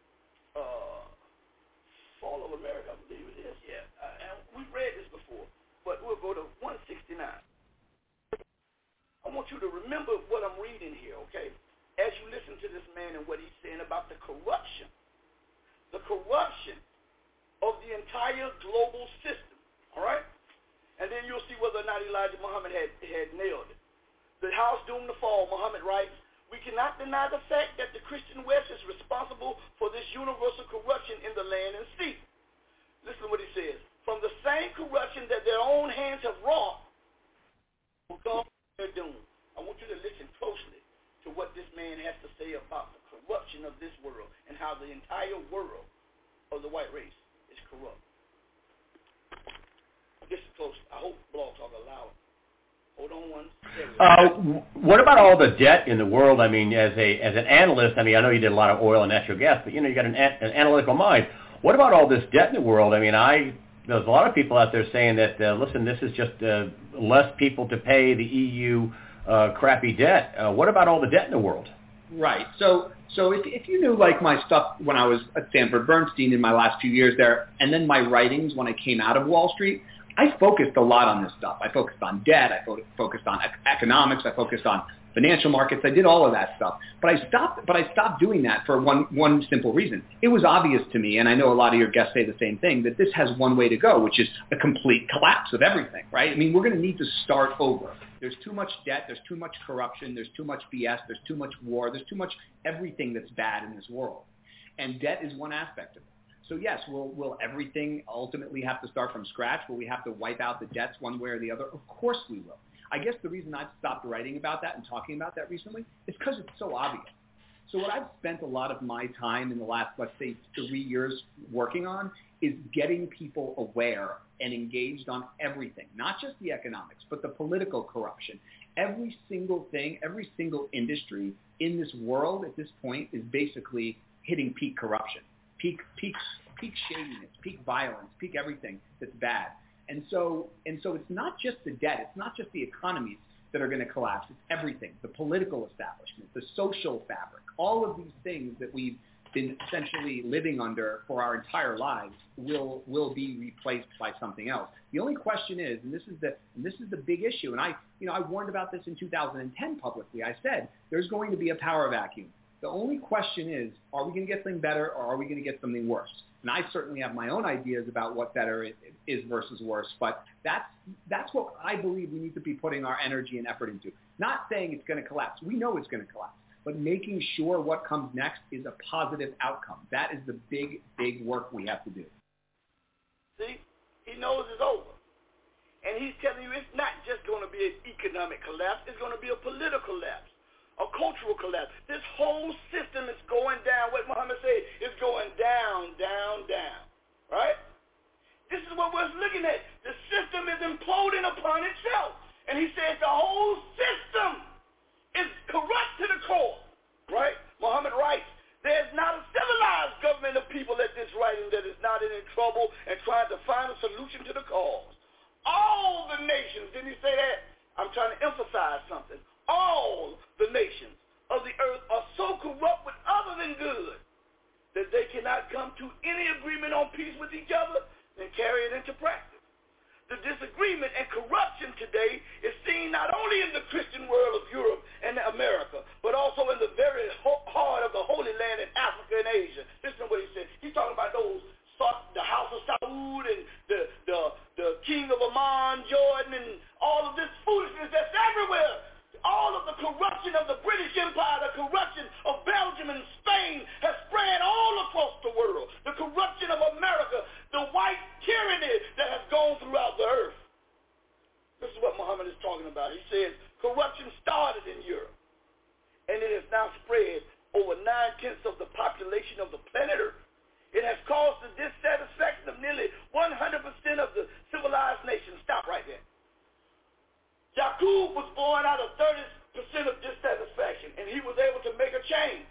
Fall of America, I believe it is. Yeah, and we've read this before, but we'll go to 169. I want you to remember what I'm reading here, okay? As you listen to this man and what he's saying about the corruption of the entire global system, all right? And then you'll see whether or not Elijah Muhammad had nailed it. The house doomed to fall, Muhammad writes, we cannot deny the fact that the Christian West is responsible for this universal corruption in the land and sea. Listen to what he says. From the same corruption that their own hands have wrought will come their doom. I want you to listen closely to what this man has to say about the corruption of this world and how the entire world of the white race is corrupt. Listen close. I hope Blog Talk allow it. Hold on one second. What about all the debt in the world? I mean, as an analyst, I mean, I know you did a lot of oil and natural gas, but you know, you got an analytical mind. What about all this debt in the world? I mean, there's a lot of people out there saying that, listen, this is just less people to pay the EU crappy debt. What about all the debt in the world? Right. So if you knew like my stuff when I was at Sanford Bernstein in my last few years there, and then my writings when I came out of Wall Street, I focused a lot on this stuff. I focused on debt. I focused on economics. I focused on financial markets. I did all of that stuff. But I stopped doing that for one simple reason. It was obvious to me, and I know a lot of your guests say the same thing, that this has one way to go, which is a complete collapse of everything, right? I mean, we're going to need to start over. There's too much debt. There's too much corruption. There's too much BS. There's too much war. There's too much everything that's bad in this world. And debt is one aspect of it. So yes, will everything ultimately have to start from scratch? Will we have to wipe out the debts one way or the other? Of course we will. I guess the reason I've stopped writing about that and talking about that recently is because it's so obvious. So what I've spent a lot of my time in the last, let's say, 3 years working on is getting people aware and engaged on everything, not just the economics, but the political corruption. Every single thing, every single industry in this world at this point is basically hitting peak corruption. Peak shadiness, peak violence, peak everything that's bad. And so it's not just the debt, it's not just the economies that are going to collapse, it's everything, the political establishment, the social fabric, all of these things that we've been essentially living under for our entire lives will be replaced by something else. The only question is, and this is the big issue, and I warned about this in 2010 publicly. I said there's going to be a power vacuum. The only question is, are we going to get something better or are we going to get something worse? And I certainly have my own ideas about what better is versus worse, but that's what I believe we need to be putting our energy and effort into. Not saying it's going to collapse. We know it's going to collapse, but making sure what comes next is a positive outcome. That is the big, big work we have to do. See, he knows it's over. And he's telling you it's not just going to be an economic collapse. It's going to be a political collapse, a cultural collapse. This whole system is going down. What Muhammad said is going down, down, down. Right? This is what we're looking at. The system is imploding upon itself. And he says the whole system is corrupt to the core. Right? Muhammad writes, there's not a civilized government of people at this writing that is not in trouble and trying to find a solution to the cause. All the nations, didn't he say that? I'm trying to emphasize something. All the nations of the earth are so corrupt with other than good that they cannot come to any agreement on peace with each other and carry it into practice. The disagreement and corruption today is seen not only in the Christian world of Europe and America, but also in the very heart of the Holy Land in Africa and Asia. Listen to what he said. He's talking about those, the House of Saud and the King of Amman, Jordan, and all of this foolishness that's everywhere. All of the corruption of the British Empire, the corruption of Belgium and Spain has spread all across the world. The corruption of America, the white tyranny that has gone throughout the earth. This is what Muhammad is talking about. He says corruption started in Europe, and it has now spread over 9/10 of the population of the planet Earth. It has caused the dissatisfaction of nearly 100% of the civilized nations. Stop right there. Yaqub was born out of 30% of dissatisfaction, and he was able to make a change.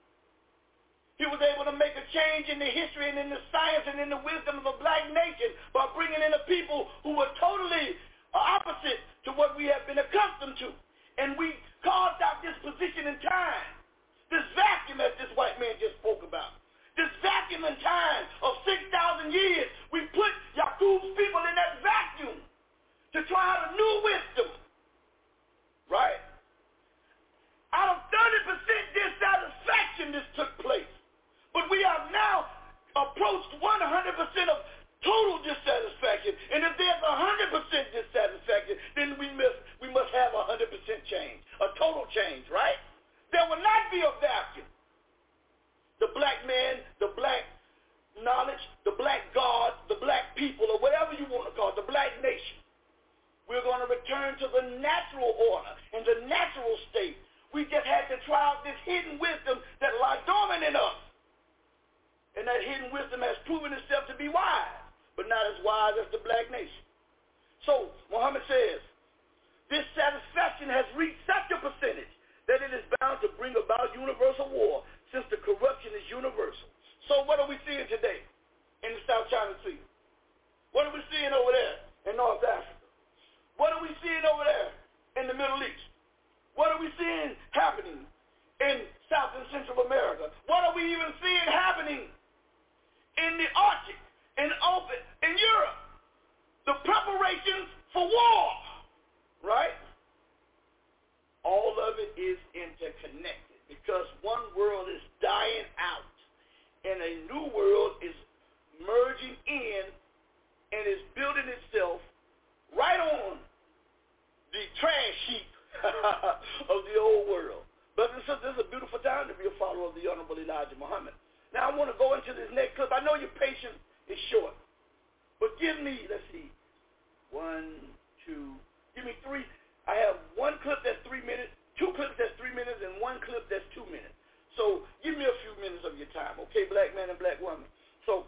He was able to make a change in the history and in the science and in the wisdom of the black nation by bringing in a people who were totally opposite to what we have been accustomed to. And we carved out this position in time, this vacuum as this white man just spoke about. This vacuum in time of 6,000 years, we put Yaqub's people in that vacuum to try out a new wisdom, right? Out of 30% dissatisfaction this took place. But we have now approached 100% of total dissatisfaction. And if there's 100% dissatisfaction, then we must have 100% change, a total change, right? There will not be a vacuum. The black man, the black knowledge, the black God, the black people, or whatever you want to call it, the black nation. We're going to return to the natural order and the natural state. We just had to try out this hidden wisdom that lies dormant in us. And that hidden wisdom has proven itself to be wise, but not as wise as the black nation. So, Muhammad says, this satisfaction has reached such a percentage that it is bound to bring about universal war, since the corruption is universal. So what are we seeing today in the South China Sea? What are we seeing over there in North Africa? What are we seeing over there in the Middle East? What are we seeing happening in South and Central America? What are we even seeing happening in the Arctic, in Europe? The preparations for war, right? All of it is interconnected because one world is dying out and a new world is merging in and is building itself right on the trash heap of the old world. But this is a beautiful time to be a follower of the Honorable Elijah Muhammad. Now I want to go into this next clip. I know your patience is short, but give me, let's see, 1, 2, give me 3. I have one clip that's 3 minutes, 2 clips that's 3 minutes, and one clip that's 2 minutes. So give me a few minutes of your time, okay, black man and black woman. So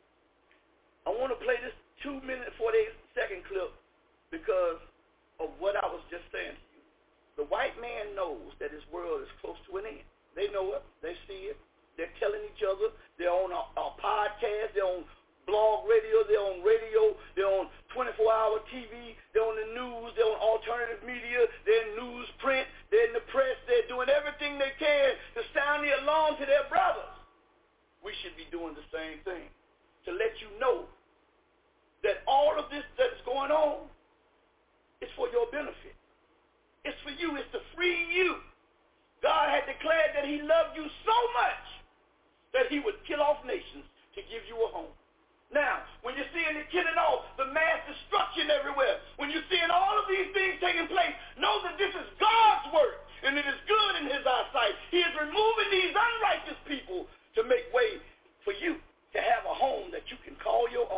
I want to play this 2-minute, 48-second clip because of what I was just saying to you. The white man knows that his world is close to an end. They know it. They see it. They're telling each other. They're on our podcast. They're on blog radio. They're on radio. They're on 24-hour TV. They're on the news. They're on alternative media. They're in newsprint. They're in the press. They're doing everything they can to sound the alarm to their brothers. We should be doing the same thing to let you know that all of this that's going on is for your benefit. It's for you. It's to free you. God had declared that he loved you so much that he would kill off nations to give you a home. Now, when you're seeing it killing off, the mass destruction everywhere, when you're seeing all of these things taking place, know that this is God's work, and it is good in his eyesight. He is removing these unrighteous people to make way for you to have a home that you can call your own.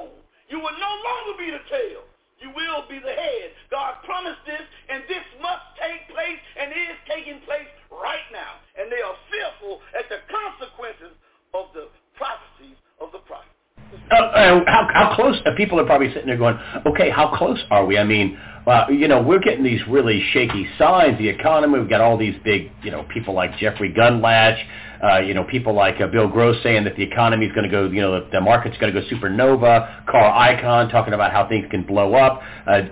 You will be the head. God promised this, and this must take place, and is taking place right now. And they are fearful at the consequences of the prophecies of the prophet. How close? People are probably sitting there going, okay, how close are we? I mean, we're getting these really shaky signs. The economy, we've got all these big, people like Jeffrey Gundlach, people like Bill Gross saying that the economy is going to go, the market's going to go supernova. Carl Icahn talking about how things can blow up.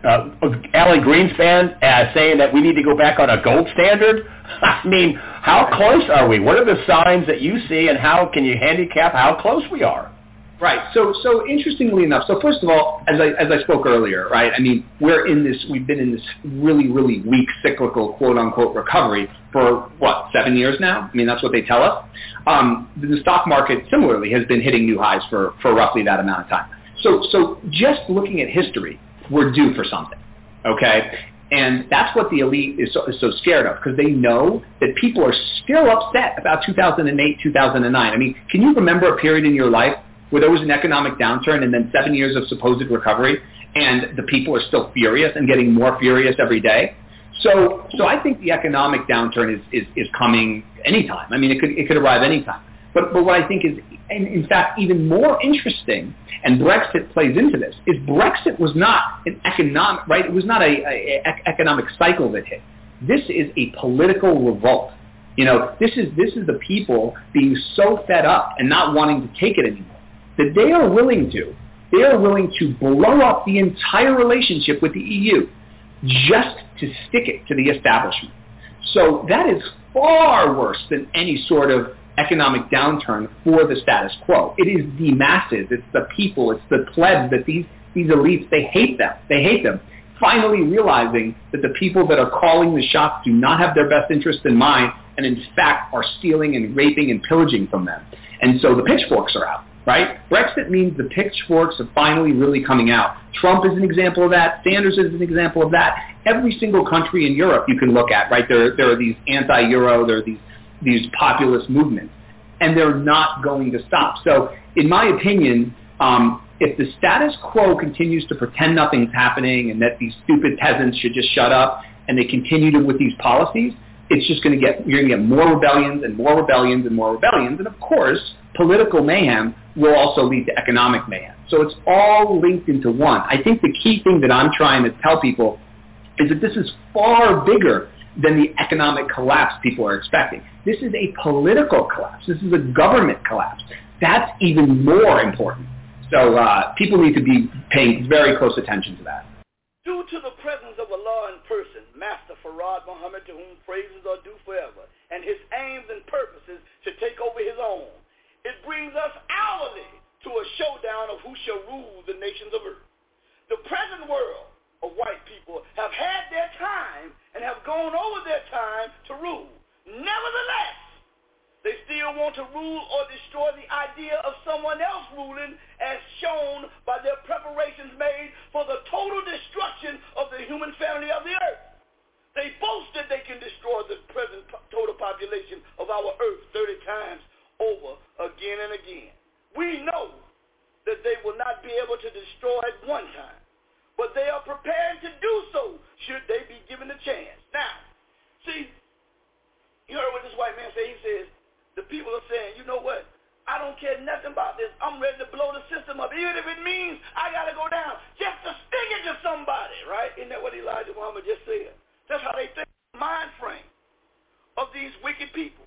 Alan Greenspan saying that we need to go back on a gold standard. I mean, how close are we? What are the signs that you see, and how can you handicap how close we are? Right. So interestingly enough, so first of all, as I spoke earlier, right, I mean, we've been in this really, really weak cyclical quote-unquote recovery for, 7 years now? I mean, that's what they tell us. The stock market, similarly, has been hitting new highs for roughly that amount of time. So just looking at history, we're due for something, okay? And that's what the elite is so scared of, because they know that people are still upset about 2008, 2009. I mean, can you remember a period in your life where there was an economic downturn and then 7 years of supposed recovery, and the people are still furious and getting more furious every day? So I think the economic downturn is coming anytime. I mean, it could arrive anytime. But what I think is, in fact, even more interesting, and Brexit plays into this, is Brexit was not an economic, right? It was not a economic cycle that hit. This is a political revolt. This is the people being so fed up and not wanting to take it anymore that they are willing to blow up the entire relationship with the EU just to stick it to the establishment. So that is far worse than any sort of economic downturn for the status quo. It is the masses, it's the people, it's the plebs, that these elites, they hate them. They hate them. Finally realizing that the people that are calling the shots do not have their best interest in mind, and in fact are stealing and raping and pillaging from them. And so the pitchforks are out. Right? Brexit means the pitchforks are finally really coming out. Trump is an example of that. Sanders is an example of that. Every single country in Europe you can look at, right? There are these anti-Euro, there are these populist movements, and they're not going to stop. So in my opinion, if the status quo continues to pretend nothing's happening and that these stupid peasants should just shut up and they continue with these policies, it's just you're going to get more rebellions and more rebellions and more rebellions. And of course, political mayhem will also lead to economic mayhem. So it's all linked into one. I think the key thing that I'm trying to tell people is that this is far bigger than the economic collapse people are expecting. This is a political collapse. This is a government collapse. That's even more important. So people need to be paying very close attention to that. Due to the presence of Allah in person, Master Farad Muhammad, to whom praises are due forever, and his aims and purposes to take over his own, it brings us hourly to a showdown of who shall rule the nations of earth. The present world of white people have had their time and have gone over their time to rule. Nevertheless, they still want to rule or destroy the idea of someone else ruling, as shown by their preparations made for the total destruction of the human family of the earth. They boast that they can destroy the present total population of our earth 30 times over again and again. We know that they will not be able to destroy it one time, but they are prepared to do so should they be given a chance. Now, see, you heard what this white man say. He says, the people are saying, you know what, I don't care nothing about this. I'm ready to blow the system up, even if it means I got to go down just to stick it to somebody, right? Isn't that what Elijah Muhammad just said? That's how they think, mind frame of these wicked people.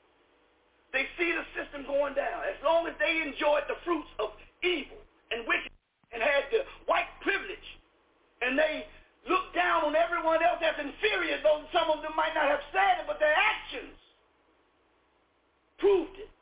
They see the system going down. As long as they enjoyed the fruits of evil and wicked and had the white privilege, and they looked down on everyone else as inferior, though some of them might not have said it, but their actions proved it.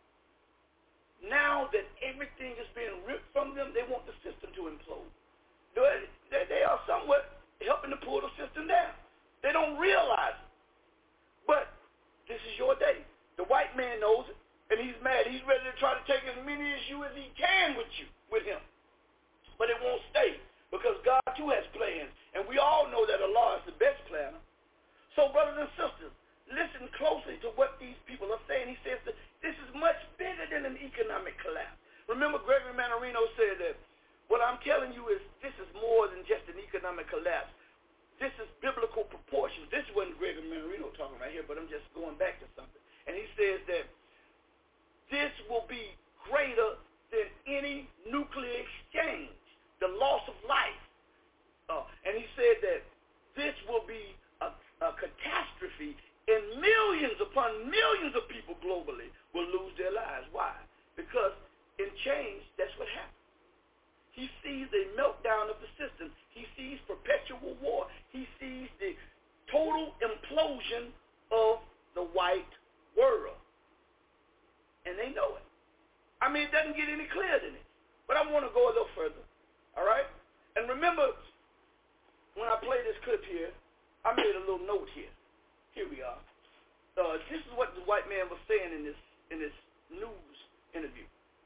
Now that everything is being ripped from them, they want the system to implode. They are somewhat helping to pull the system down. They don't realize it. But this is your day. The white man knows it, and he's mad. He's ready to try to take as many as you as he can with him. But it won't stay, because God too has plans, and we all know that Allah is the best planner. So, brothers and sisters, listen closely to what these people are saying. He says that this is much bigger than an economic collapse. Remember, Gregory Mannarino said that what I'm telling you is this is more than just an economic collapse. This is biblical proportions. This wasn't Gregory Marino talking right here, but I'm just going back to something. And he says that this will be greater than any nuclear exchange, the loss of life. And he said that this will be a catastrophe, and millions upon millions of people globally will lose their lives. Why? Because in change, that's what happens. He sees a meltdown of the system. He sees perpetual war. He sees the total implosion of the white world. And they know it. I mean, it doesn't get any clearer than it. But I want to go a little further. All right? And remember, when I play this clip here, I made a little note here. Here we are. This is what the white man was saying in this news interview.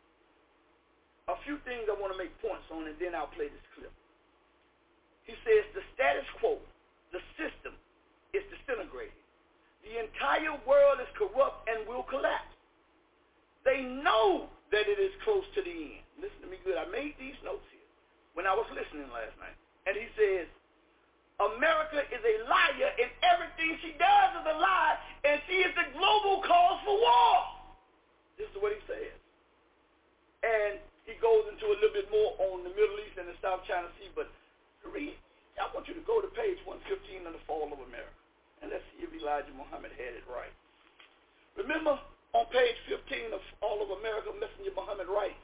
A few things I want to make points on, and then I'll play this clip. He says the status quo, the system, is disintegrating. The entire world is corrupt and will collapse. They know that it is close to the end. Listen to me good. I made these notes here when I was listening last night. And he says, America is a liar, and everything she does is a lie, and she is the global cause for war. This is what he says. And he goes into a little bit more on the Middle East and the South China Sea, but to read, I want you to go to page 115 of The Fall of America, and let's see if Elijah Muhammad had it right. Remember, on page 15 of Fall of America, Messenger Muhammad writes,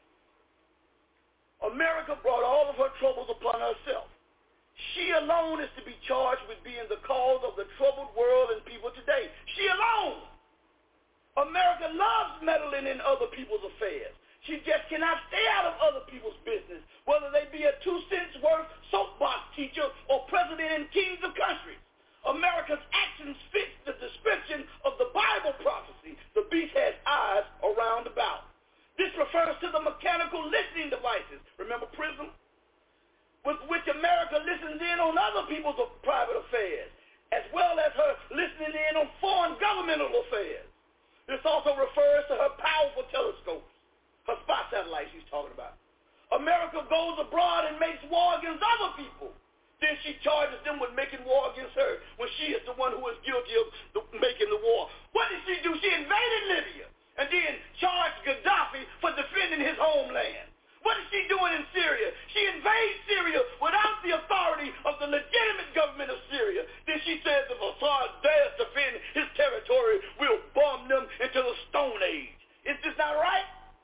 America brought all of her troubles upon herself. She alone is to be charged with being the cause of the troubled world and people today. She alone. America loves meddling in other people's affairs. She just cannot stay out of other people's business, whether they be a 2-cent worth soapbox teacher or president and kings of countries. America's actions fit the description of the Bible prophecy. The beast has eyes around about. This refers to the mechanical listening devices. Remember PRISM? With which America listens in on other people's private affairs, as well as her listening in on foreign governmental affairs. This also refers to her powerful telescopes, her spy satellites he's talking about. America goes abroad and makes war against other people. Then she charges them with making war against her when she is the one who is guilty of making the war. What did she do? She invaded Libya and then charged Gaddafi for defending his homeland. What is she doing in Syria? She invades Syria without the authority of the legitimate government of Syria. Then she says if Assad dares defend his territory, we'll bomb them into the Stone Age. Is this not right?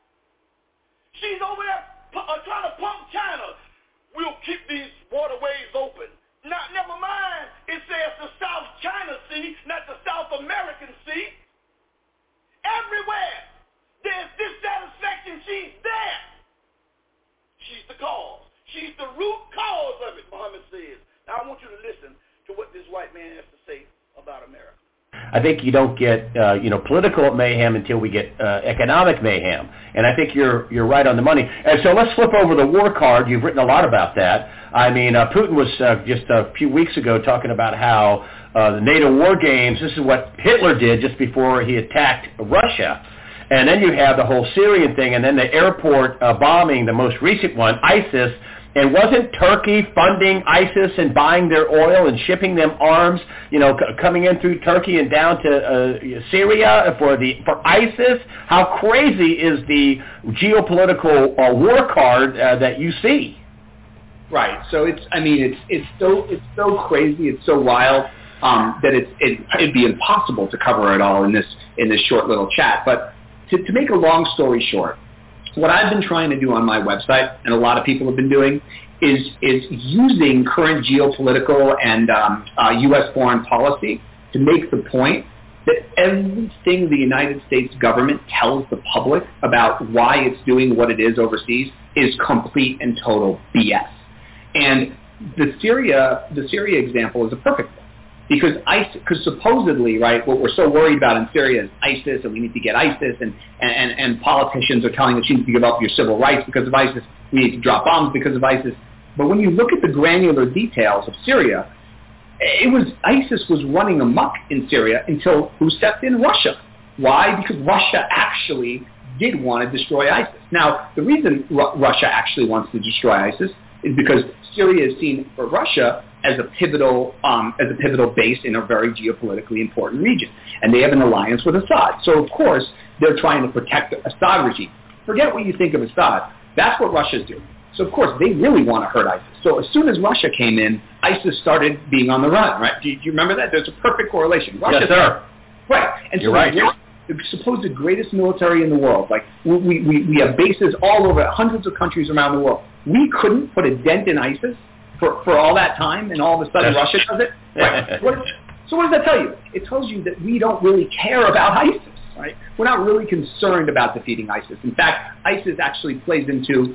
She's over there trying to pump China. We'll keep these waterways open. Now, never mind, it says the South China Sea, not the South American Sea. Everywhere there's dissatisfaction, she's there. She's the cause. She's the root cause of it, Muhammad says. Now, I want you to listen to what this white man has to say about America. I think you don't get, political mayhem until we get economic mayhem. And I think you're right on the money. And so let's flip over the war card. You've written a lot about that. I mean, Putin was just a few weeks ago talking about how the NATO war games, this is what Hitler did just before he attacked Russia. And then you have the whole Syrian thing, and then the airport bombing, the most recent one, ISIS. And wasn't Turkey funding ISIS and buying their oil and shipping them arms, coming in through Turkey and down to Syria for ISIS? How crazy is the geopolitical war card that you see? Right. So it's so crazy, it's so wild that it'd be impossible to cover it all in this short little chat. But to make a long story short, what I've been trying to do on my website, and a lot of people have been doing, is using current geopolitical and U.S. foreign policy to make the point that everything the United States government tells the public about why it's doing what it is overseas is complete and total BS. And the Syria example is a perfect one. Because supposedly, right, what we're so worried about in Syria is ISIS, and we need to get ISIS, and politicians are telling us you need to give up your civil rights because of ISIS, we need to drop bombs because of ISIS. But when you look at the granular details of Syria, ISIS was running amok in Syria until who stepped in? Russia. Why? Because Russia actually did want to destroy ISIS. Now, the reason Russia actually wants to destroy ISIS is because Syria is seen for Russia as a pivotal base in a very geopolitically important region, and they have an alliance with Assad. So of course they're trying to protect the Assad regime. Forget what you think of Assad. That's what Russia's doing. So of course they really want to hurt ISIS. So as soon as Russia came in, ISIS started being on the run. Right? Do you remember that? There's a perfect correlation. Russia, yes, sir. Right. And you're so right. The supposed greatest military in the world. Like we have bases all over hundreds of countries around the world. We couldn't put a dent in ISIS for all that time, and all of a sudden Russia does it. Right. So what does that tell you? It tells you that we don't really care about ISIS. Right? We're not really concerned about defeating ISIS. In fact, ISIS actually plays into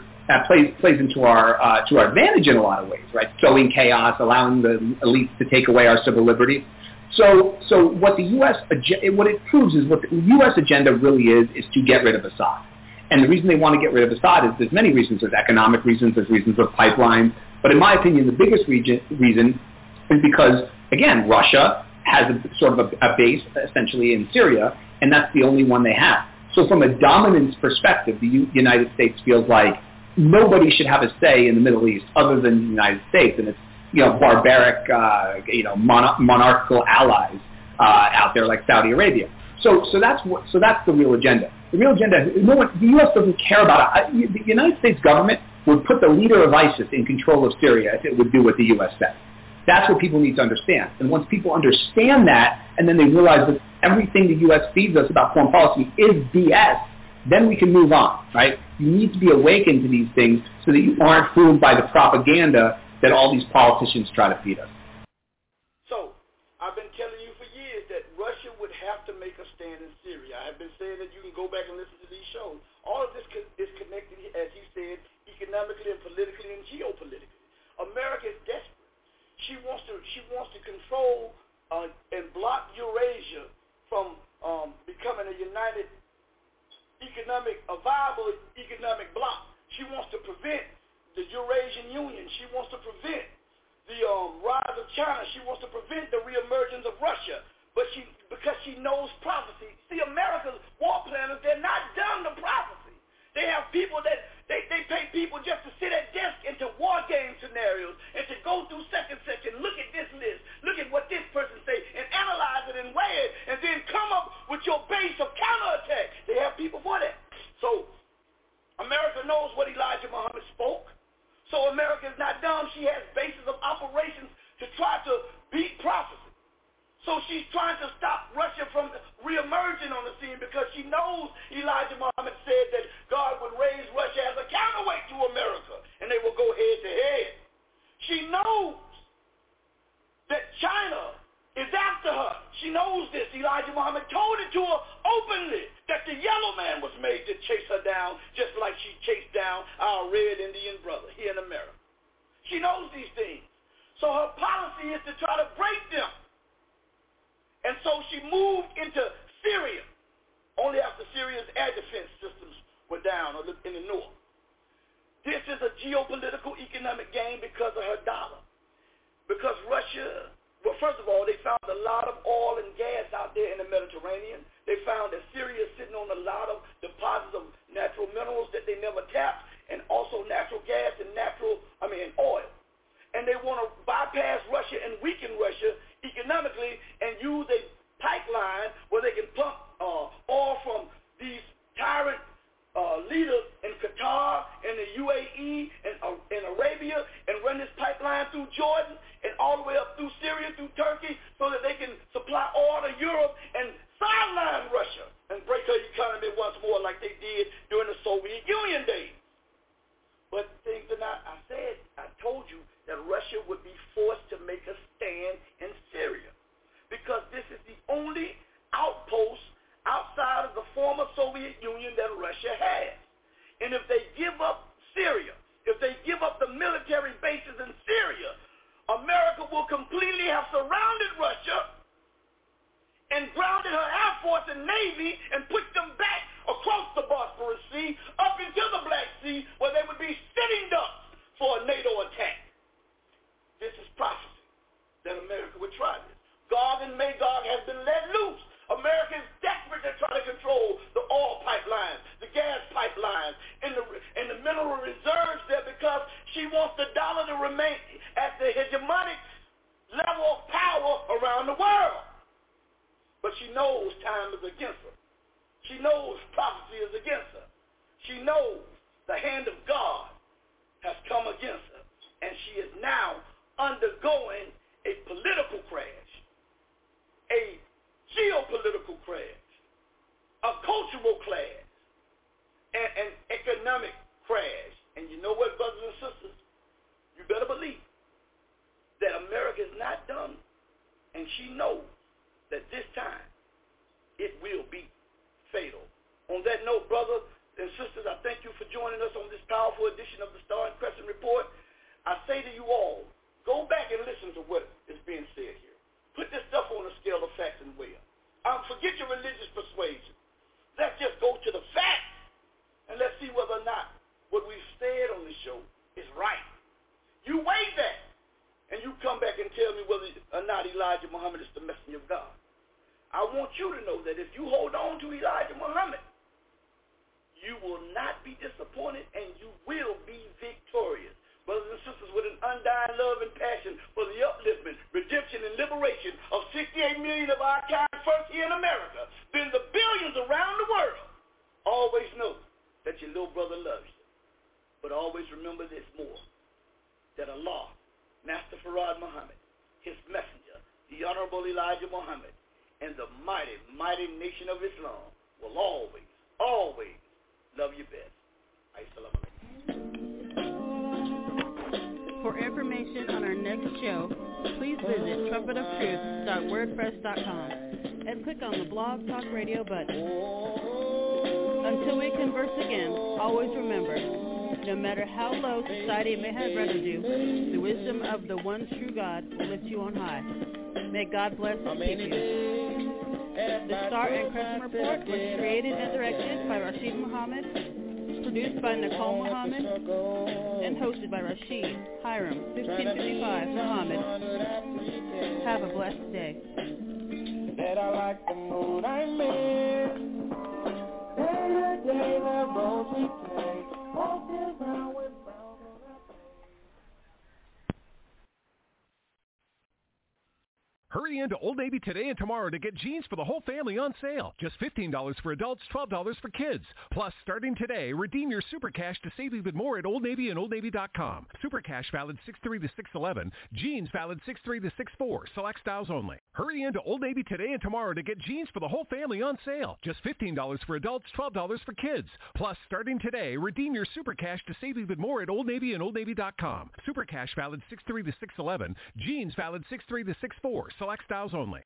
our to our advantage in a lot of ways. Right? Sowing chaos, allowing the elites to take away our civil liberties. So what the U.S. what it proves is what the U.S. agenda really is to get rid of Assad. And the reason they want to get rid of Assad is there's many reasons. There's economic reasons. There's reasons of pipelines. But in my opinion, the biggest reason is because, again, Russia has a sort of a base essentially in Syria, and that's the only one they have. So from a dominance perspective, the United States feels like nobody should have a say in the Middle East other than the United States, and it's barbaric, monarchical allies out there like Saudi Arabia. So that's the real agenda. The real agenda. The U.S. doesn't care about it. The United States government would put the leader of ISIS in control of Syria if it would do what the U.S. said. That's what people need to understand. And once people understand that, and then they realize that everything the U.S. feeds us about foreign policy is BS, then we can move on. Right? You need to be awakened to these things so that you aren't fooled by the propaganda that all these politicians try to feed us. So, I've been telling you for years that Russia would have to make a stand in Syria. I have been saying that you can go back and listen to these shows. All of this is connected, as you said, economically and politically and geopolitically. America is desperate. She wants to control and block Eurasia from becoming a viable economic bloc. She wants to prevent the Eurasian Union. She wants to prevent the rise of China. She wants to prevent the reemergence of Russia. But because she knows prophecy. See, America's war planners, they're not dumb to prophecy. They have people that they pay people just to sit at desk into war game scenarios and to go through second section, look at this list, look at what this person say, and analyze it and weigh it, and then come up with your base of counterattack. They have people for that. So America knows what Elijah Muhammad spoke. So America is not dumb. She has bases of operations to try to beat prophecy. So she's trying to stop Russia from reemerging on the scene because she knows Elijah Muhammad said that God would raise Russia as a counterweight to America, and they will go head to head. She knows that China is after her. She knows this. Elijah Muhammad told it to her openly that the yellow man was made to chase her down just like she chased down our red Indian brother here in America. She knows these things. So her policy is to try to break them. And so she moved into Syria only after Syria's air defense systems were down in the north. This is a geopolitical economic game because of her dollar. Because Russia, well, first of all, they found a lot of oil and gas out there in the Mediterranean. They found that Syria is sitting on a lot of deposits of natural minerals that they never tapped, and also natural gas and oil. And they want to bypass Russia and weaken Russia economically and use a pipeline where they can pump oil from these tyrant leaders in Qatar and the UAE and Arabia and run this pipeline through Jordan and all the way up through Syria, through Turkey, so that they can supply oil to Europe and sideline Russia and break her economy once more like they did during the Soviet Union days. But things are not, I told you that Russia would be forced to make a stand in Syria because this is the only outpost outside of the former Soviet Union that Russia has. And if they give up Syria, if they give up the military bases in Syria, America will completely have surrounded Russia and grounded her Air Force and Navy and put them back across the Bosphorus Sea up into the Black Sea where they would be sitting ducks for a NATO attack. This is prophecy that America would try this. Gog and Magog has been let loose. America is desperate to try to control the oil pipelines, the gas pipelines, and the mineral reserves there because she wants to demonic level of power around the world. But she knows time is against her. She knows prophecy is against her. She knows the hand of God has come against her. And she is now undergoing a political crash, a geopolitical crash, a cultural crash, and an economic crash. And you know what, brothers and sisters? You better believe that America is not done, and she knows that this time it will be fatal. On that note, brothers and sisters, I thank you for joining us on this powerful edition of the Star and Crescent Report. I say to you all, go back and listen to what is being said here. Put this stuff on a scale of facts and will. Forget your religious persuasion. Let's just go to the facts, and let's see whether or not what we've said on the show is right. You weigh that, and you come back and tell me whether or not Elijah Muhammad is the messenger of God. I want you to know that if you hold on to Elijah Muhammad, you will not be disappointed, and you will be victorious. Brothers and sisters, with an undying love and passion for the upliftment, redemption, and liberation of 68 million of our kind first here in America, then the billions around the world, always know that your little brother loves you. But always remember this more, that Allah, Master Farad Muhammad, his messenger, the Honorable Elijah Muhammad, and the mighty, mighty nation of Islam will always, always love you best. Assalamu alaikum. For information on our next show, please visit trumpetofTruth.wordpress.com and click on the Blog Talk Radio button. Until we converse again, always remember, no matter how low society may have rendered you, the wisdom of the one true God will lift you on high. May God bless and keep you. The Star and Crescent Report was created and directed by Rashid Muhammad, produced by Nicole Muhammad, and hosted by Rashid Hiram, 1555 Muhammad. Have a blessed day. That I like the mood I'm in. Day the road we take. Walking around with Hurry into Old Navy today and tomorrow to get jeans for the whole family on sale. Just $15 for adults, $12 for kids. Plus, starting today, redeem your Super Cash to save even more at Old Navy and OldNavy.com. Super Cash valid 6/3 to 6/11. Jeans valid 6/3 to 6/4. Select styles only. Hurry into Old Navy today and tomorrow to get jeans for the whole family on sale. Just $15 for adults, $12 for kids. Plus, starting today, redeem your Super Cash to save even more at Old Navy and OldNavy.com. Super Cash valid 6/3 to 6/11. Jeans valid 6/3 to 6/4. Select styles only.